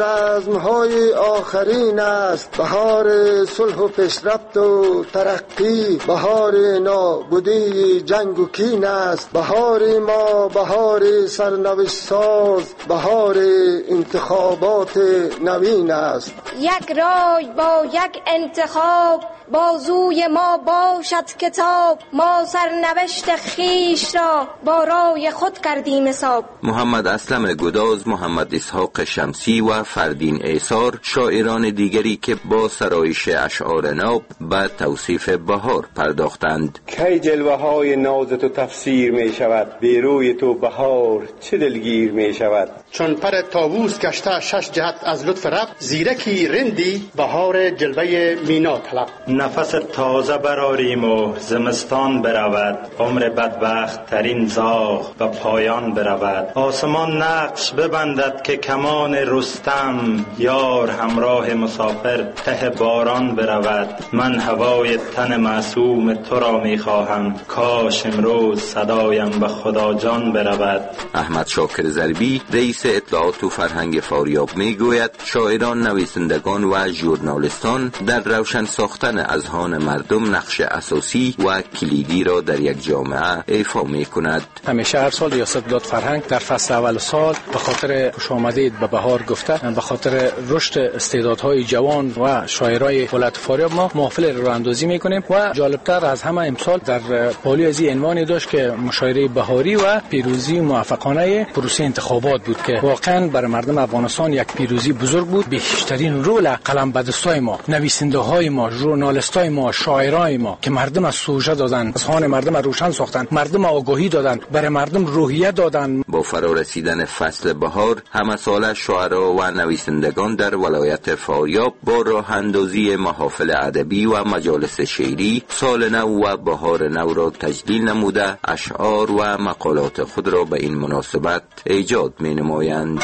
رزمهای آخرین است، بهار صلح و پیشرفت و ترقی، بهار نابودی جنگ و کین است، بهار ما بهار سرنوشت ساز، بهار انتخابات نوین است. یک رای با یک انتخاب، بازوی ما باشد کتاب، ما سرنوشت خیش را با رای خود کردیم حساب. محمد اسلم گداز، محمد اسحاق شمسی و فردین ایثار شاعران دیگری که با سرایش اشعار ناب به توصیف بهار پرداختند. کی جلوه های ناز تو تفسیر می شود، بیروی تو بهار چه دلگیر می شود. چون پر طاووس گشته 6 جهت از لطف رب، زیرکی رندی بهار جلوه مینا طلب. نفس تازه براریم و زمستان برود، عمر بدبخت ترین زاغ به پایان برود. آسمان نقش ببندد که کمان رستم، یار همراه مسافر ته باران برود. من هوای تن معصوم تو را می خواهم، کاش امروز صدایم به خدا جان برود. احمد شاکر ضربی رئیس اطلاعات و فرهنگ فاریاب می گوید شاعران، نویسندگان و ژورنالیستان در روشن ساختن اذهان مردم نقش اساسی و کلیدی را در یک جامعه ایفا می کند. همیشه هر سال ریاست داد فرهنگ در فصل اول سال به خاطر خوش آمدید به بهار گفته، به خاطر رشد استعدادهای جوان و شاعرای ولایت فاریاب ما محفل راه اندازی میکنیم و جالبتر از همه امسال در پالی از این عنوانی داشت که مشاعره بهاری و پیروزی موفقانه پروسه انتخابات بود که واقعا برای مردم افغانستان یک پیروزی بزرگ بود. بیشترین رول قلم به دستای ما، نویسنده های ما، ژورنالیستای ما، شاعرای ما که مردم از سوژه دادن، اذهان مردم روشن ساختن، مردم آگاهی دادن، برای مردم روحیه دادن. با فرارسیدن فصل بهار، همه ساله شاعرها و نویسندگان در ولایت فاریاب با راه اندازی محافل ادبی و مجالس شعری سال نو و بهار نو را تجلیل نموده اشعار و مقالات خود را به این مناسبت ایجاد می نمایند.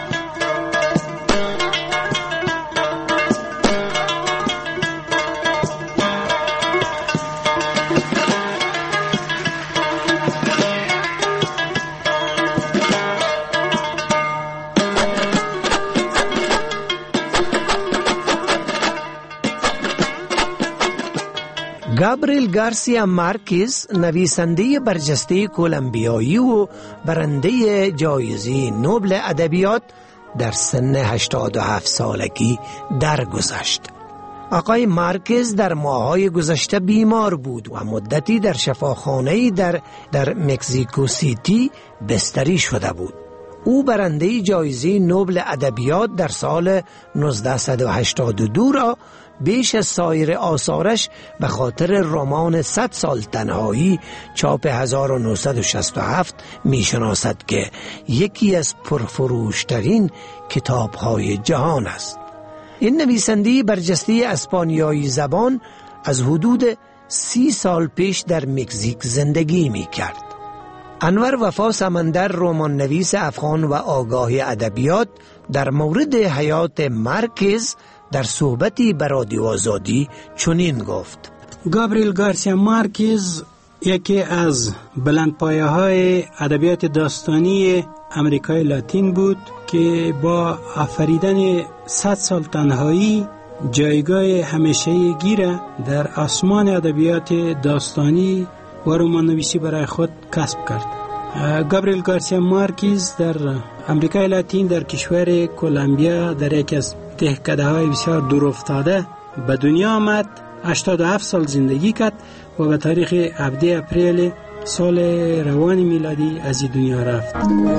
گابریل گارسیا مارکز، نویسنده برجسته کولومبیایی و برنده جایزه نوبل ادبیات، در سن 87 سالگی درگذشت. آقای مارکز در ماه‌های گذشته بیمار بود و مدتی در شفاخانه‌ای در مکزیکو سیتی بستری شده بود. او برنده جایزه نوبل ادبیات در سال 1982 را بیش از سایر آثارش به خاطر رمان 100 سال تنهایی چاپ 1967 میشناسد که یکی از پرفروشترین کتاب‌های جهان است. این نویسنده برجسته اسپانیایی زبان از حدود 30 سال پیش در مکزیک زندگی می کرد. انور وفا سمندر، رمان نویس افغان و آگاه ادبیات، در مورد حیات مارکز در صحبتی به رادیو آزادی چنین گفت: گابریل گارسیا مارکز یکی از بلندپایه‌های ادبیات داستانی امریکای لاتین بود که با آفریدن 100 سال تنهایی جایگاه همیشه‌ای گیره در آسمان ادبیات داستانی و رمان نویسی برای خود کسب کرد. گابریل گارسیا مارکز در امریکای لاتین، در کشور کولومبیا، در یکی از دهکده‌های بسیار دور افتاده به دنیا آمد. 87 سال زندگی کرد و به تاریخ 17 اپریل سال روان میلادی از این دنیا رفت.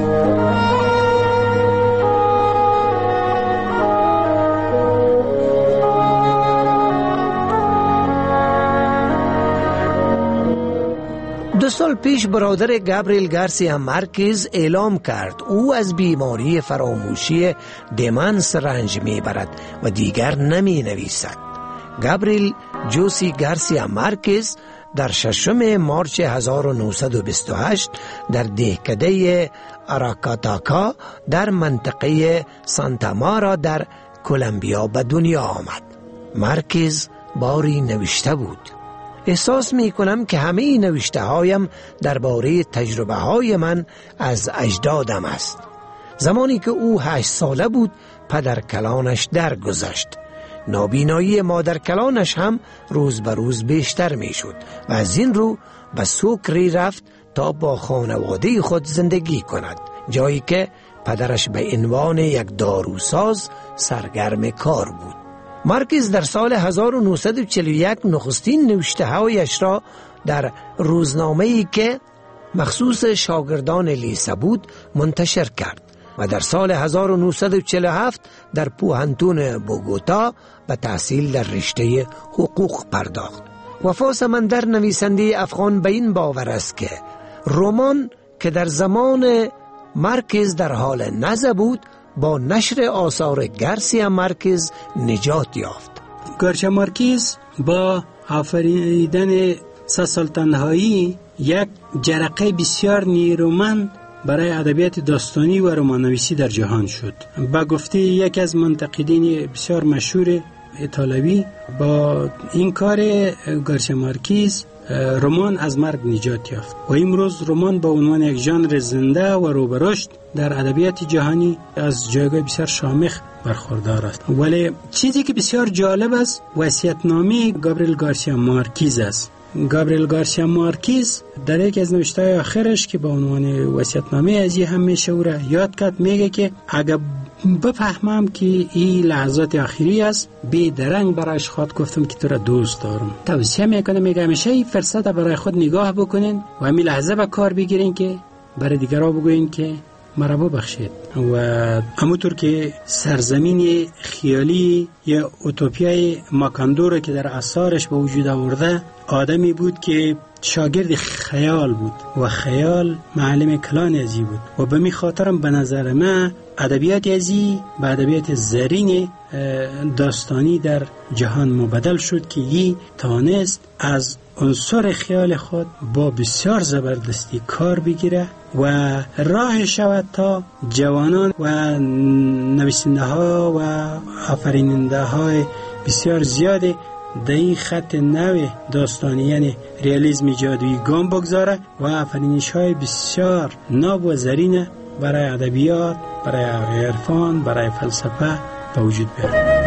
دو سال پیش برادر گابریل گارسیا مارکز اعلام کرد او از بیماری فراموشی دمنس رنج میبرد و دیگر نمی نویسد. گابریل جوسی گارسیا مارکز در 6 مارچ 1928 در دهکده آراکاتاکا در منطقه سانتا مارا در کولومبیا به دنیا آمد. مارکز باری نوشته بود: احساس می کنم که همه نوشته هایم درباره تجربه های من از اجدادم است. زمانی که او 8 ساله بود پدر کلانش درگذشت. نابینایی مادر کلانش هم روز به روز بیشتر می شد و از این رو به سوکری رفت تا با خانواده خود زندگی کند، جایی که پدرش به عنوان یک داروساز سرگرم کار بود. مارکز در سال 1941 نخستین نوشته هایش را در روزنامه‌ای که مخصوص شاگردان لیسه بود منتشر کرد و در سال 1947 در پوهنتون بوگوتا به تحصیل در رشته حقوق پرداخت. وفا سمندر، نویسنده افغان، به این باور است که رمان که در زمان مارکز در حال نزع بود با نشر آثار گارسیا مارکز نجات یافت. گارسیا مارکز با آفریدن 100 سال تنهایی یک جرقه بسیار نیرومند برای ادبیات داستانی و رمان‌نویسی در جهان شد. با گفته یک از منتقدین بسیار مشهور ایتالوی، با این کار گارسیا مارکیز رمان از مرگ نجات یافت و امروز رمان به عنوان یک ژانر زنده و رو به رشد در ادبیات جهانی از جایگاه بسیار شامخ برخوردار است. ولی چیزی که بسیار جالب است وصیت‌نامه گابریل گارسیا مارکیز است. گابریل گارسیا مارکیز در یک از نوشته‌های آخرش که با عنوان وصیت‌نامه از این همیشه او را یاد کرد، میگه که اگر بفهمم که این لحظات آخری است، بی درنگ برایش خود گفتم که تو را دوست دارم. توصیه میکنم، میگه همیشه این فرصت برای خود نگاه بکنین و همین لحظه به کار بگیرین که برای دیگران بگوین که مرا ببخشید. و همونطور که سرزمین خیالی یا اوتوپیای ماکاندو را که در آثارش به وجود آورده، آدمی بود که شاگرد خیال بود و خیال معلم کلان ازی بود و به می خاطرم به نظر من ادبیات ازی به ادبیات زرین داستانی در جهان مبدل شد که یی تانست از عنصر خیال خود با بسیار زبردستی کار بگیره و راه شود تا جوانان و نویسنده ها و آفریننده های بسیار زیاده در این خط نو داستانی یعنی ریالیسم جادویی گام بگذاره و آفرینش های بسیار ناب و زرین برای ادبیات، برای عرفان، برای فلسفه به وجود بیاره.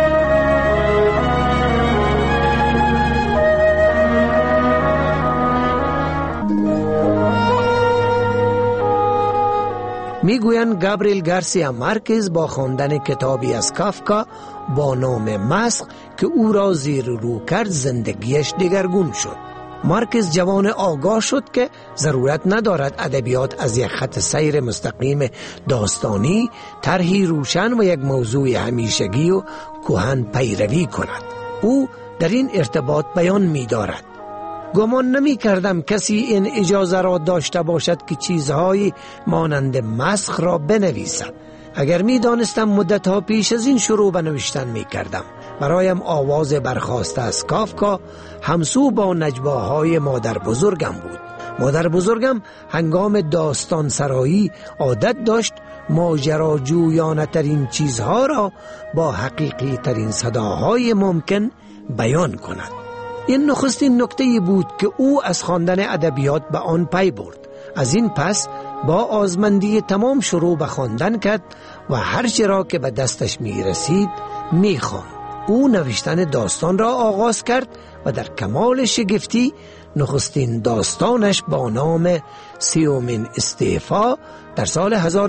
میگویند گابریل گارسیا مارکز با خواندن کتابی از کافکا با نام مسخ که او را زیر رو کرد زندگیش دگرگون شد. مارکز جوان آگاه شد که ضرورت ندارد ادبیات از یک خط سیر مستقیم داستانی طرحی روشن و یک موضوع همیشگی و کهن پیروی کند. او در این ارتباط بیان می دارد: گمان نمی کردم کسی این اجازه را داشته باشد که چیزهایی مانند مسخ را بنویسد. اگر می دانستم مدتها پیش از این شروع به نوشتن می کردم. برایم آواز برخاسته از کافکا همسو با نجواهای مادر بزرگم بود. مادر بزرگم هنگام داستان سرایی عادت داشت ماجراجویانه ترین چیزها را با حقیقی ترین صداهای ممکن بیان کند. این نخستین نکته بود که او از خواندن ادبیات به آن پی برد. از این پس با آزمندی تمام شروع به خواندن کرد و هر چه را که به دستش می رسید می خواند. او نوشتن داستان را آغاز کرد و در کمال شگفتی نخستین داستانش با نام 30مین استعفا در سال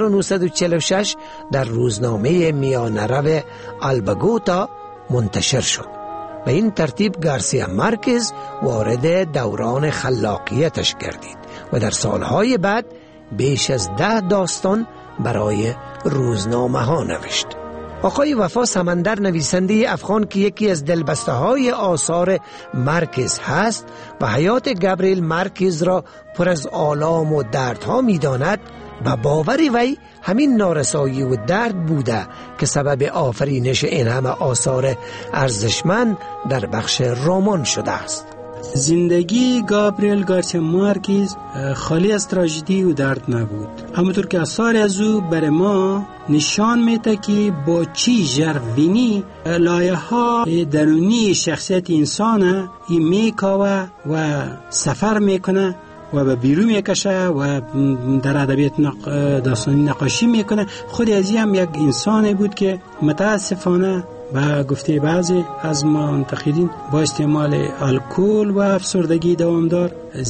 1946 در روزنامه میانه‌رو آلباگوتا منتشر شد. به این ترتیب گارسیا مارکز وارد دوران خلاقیتش گردید و در سالهای بعد بیش از 10 داستان برای روزنامه ها نوشت. آقای وفا سمندر، نویسنده افغان که یکی از دلبسته های آثار مارکز هست و حیات گابریل مارکز را پر از آلام و دردها می داند، و باوری وی همین نارسایی و درد بوده که سبب آفرینش این همه آثار ارزشمند در بخش رمان شده است. زندگی گابریل گارسیا مارکز خالی از تراژدی و درد نبود. همونطور که آثار از او بر ما نشان میده که با چی ژرفینی لایه ها درونی شخصیت انسان میکاوه و سفر میکنه و به بیرون میکشه و در ادبیات داستانی نقاشی میکنه. خود از هم یک انسانی بود که متاسفانه و گفته بعضی از منتقدین با استعمال الکل و افسردگی دوامدار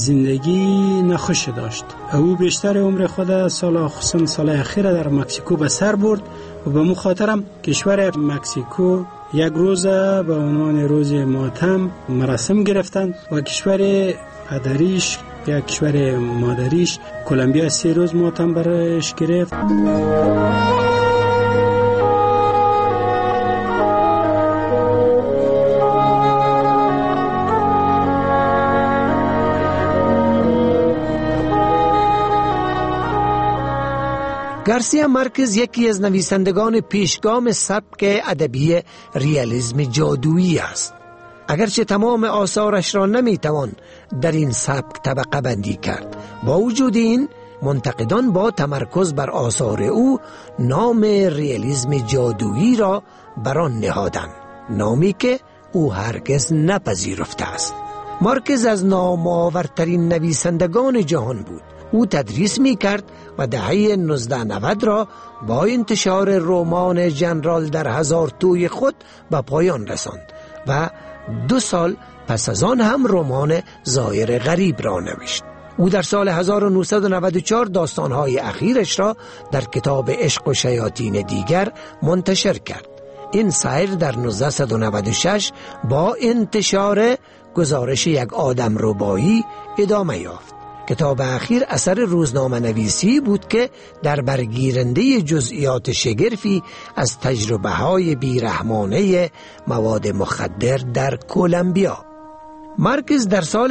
زندگی نخوش داشت. او بیشتر عمر خود سال اخیر در مکزیکو به سر برد و به مخاطرم کشور مکزیکو یک روز به عنوان روز ماتم مراسم گرفتند و کشور پدریش یا کشور مادریش کلمبیا 3 روز ماتم برایش گرفت. گارسیا مارکز یکی از نویسندگان پیشگام سبک ادبی ریالیسم جادویی است. اگرچه تمام آثارش را نمیتوان در این سبک طبقه بندی کرد، با وجود این منتقدان با تمرکز بر آثار او نام ریالیسم جادویی را بر آن نهادند، نامی که او هرگز نپذیرفته است. مارکز از نامآورترین نویسندگان جهان بود. او تدریس می کرد و دهه 1990 را با انتشار رمان جنرال در هزار توی خود به پایان رساند و 2 سال پس از آن هم رمان زایر غریب را نوشت. او در سال 1994 داستانهای اخیرش را در کتاب عشق و شیاطین دیگر منتشر کرد. این سیر در 1996 با انتشار گزارش یک آدم ربایی ادامه یافت. کتاب اخیر اثر روزنامه نویسی بود که در برگیرنده جزئیات شگرفی از تجربه های بیرحمانه مواد مخدر در کولومبیا. مارکز در سال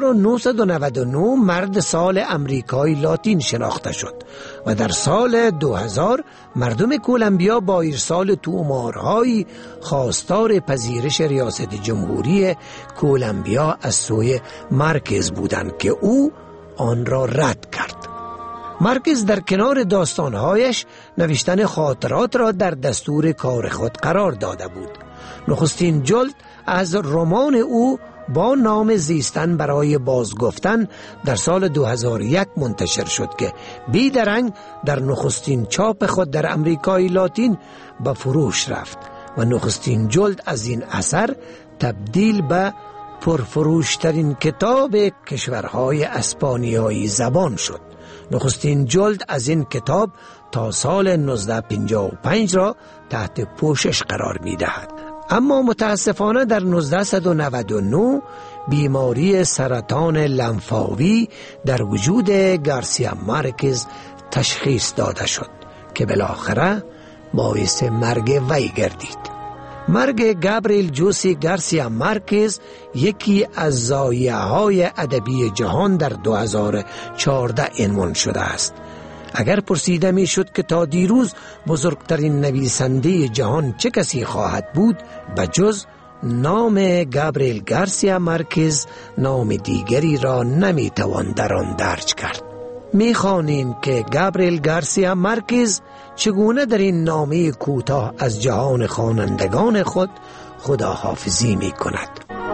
1999 مرد سال امریکای لاتین شناخته شد و در سال 2000 مردم کولومبیا با ارسال تومارهایی خواستار پذیرش ریاست جمهوری کولومبیا از سوی مارکز بودند که او آن را رد کرد. مارکز در کنار داستانهایش نوشتن خاطرات را در دستور کار خود قرار داده بود. نخستین جلد از رمان او با نام زیستن برای بازگفتن در سال 2001 منتشر شد که بیدرنگ در نخستین چاپ خود در امریکای لاتین به فروش رفت و نخستین جلد از این اثر تبدیل به پرفروشترین کتاب کشورهای اسپانیایی زبان شد. نخستین جلد از این کتاب تا سال 1955 را تحت پوشش قرار می دهد. اما متاسفانه در 1999 بیماری سرطان لنفاوی در وجود گارسیا مارکز تشخیص داده شد که بالاخره باعث مرگ وی گردید. مرگ گابریل جوسی گارسیا مارکز یکی از ضایعه‌های ادبی جهان در 2014 عنوان شده است. اگر پرسیده می شد که تا دیروز بزرگترین نویسنده جهان چه کسی خواهد بود، بجز نام گابریل گارسیا مارکز نام دیگری را نمی توان در آن درج کرد. می خوانیم که گابریل گارسیا مارکز چگونه در این نامه کوتاه از جهان خوانندگان خود خداحافظی می کند.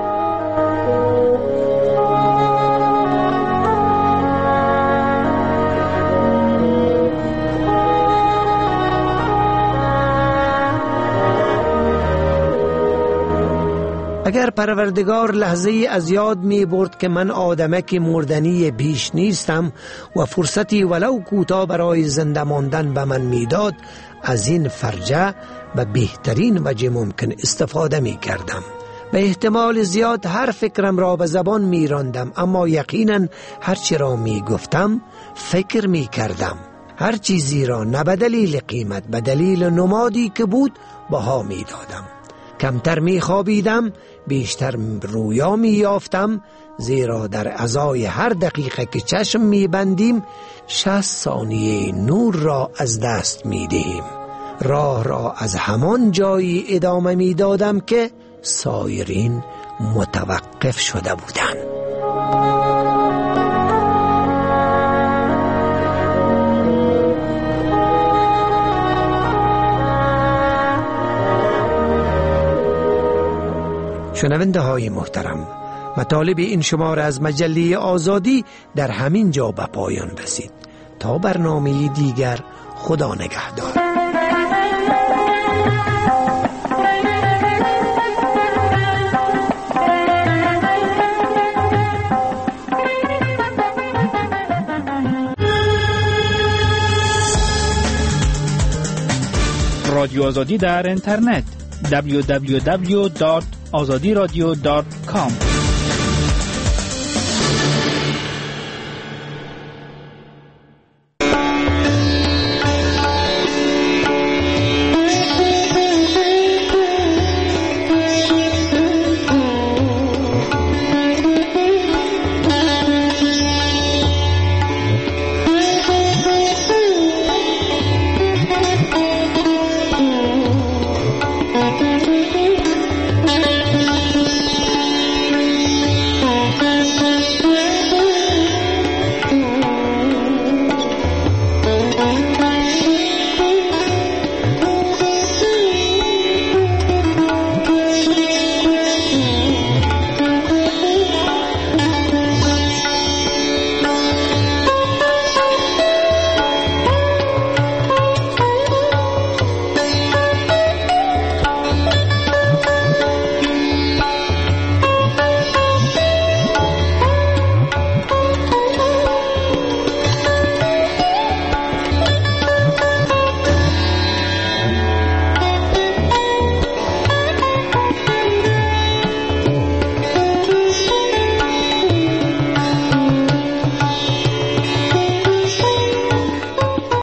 اگر پروردگار لحظه‌ای از یاد می برد که من آدمک مردنی بیش نیستم و فرصتی ولو کوتاه برای زنده ماندن به من میداد، از این فرجه به بهترین وجه ممکن استفاده می کردم. به احتمال زیاد هر فکرم را به زبان می راندم، اما یقینا هر چی را می گفتم فکر می کردم. هر چیزی را نه به دلیل قیمت، به دلیل نمادی که بود بها می دادم. کمتر می خوابیدم، بیشتر رویا می یافتم، زیرا در ازای هر دقیقه که چشم می بندیم 60 ثانیه نور را از دست می دهیم. راه را از همان جایی ادامه می دادم که سایرین متوقف شده بودند. شنونده های محترم، مطالب این شماره از مجله آزادی در همین جا به پایان رسید. تا برنامه دیگر، خدا نگهدار. رادیو آزادی در اینترنت www.azadiradio.com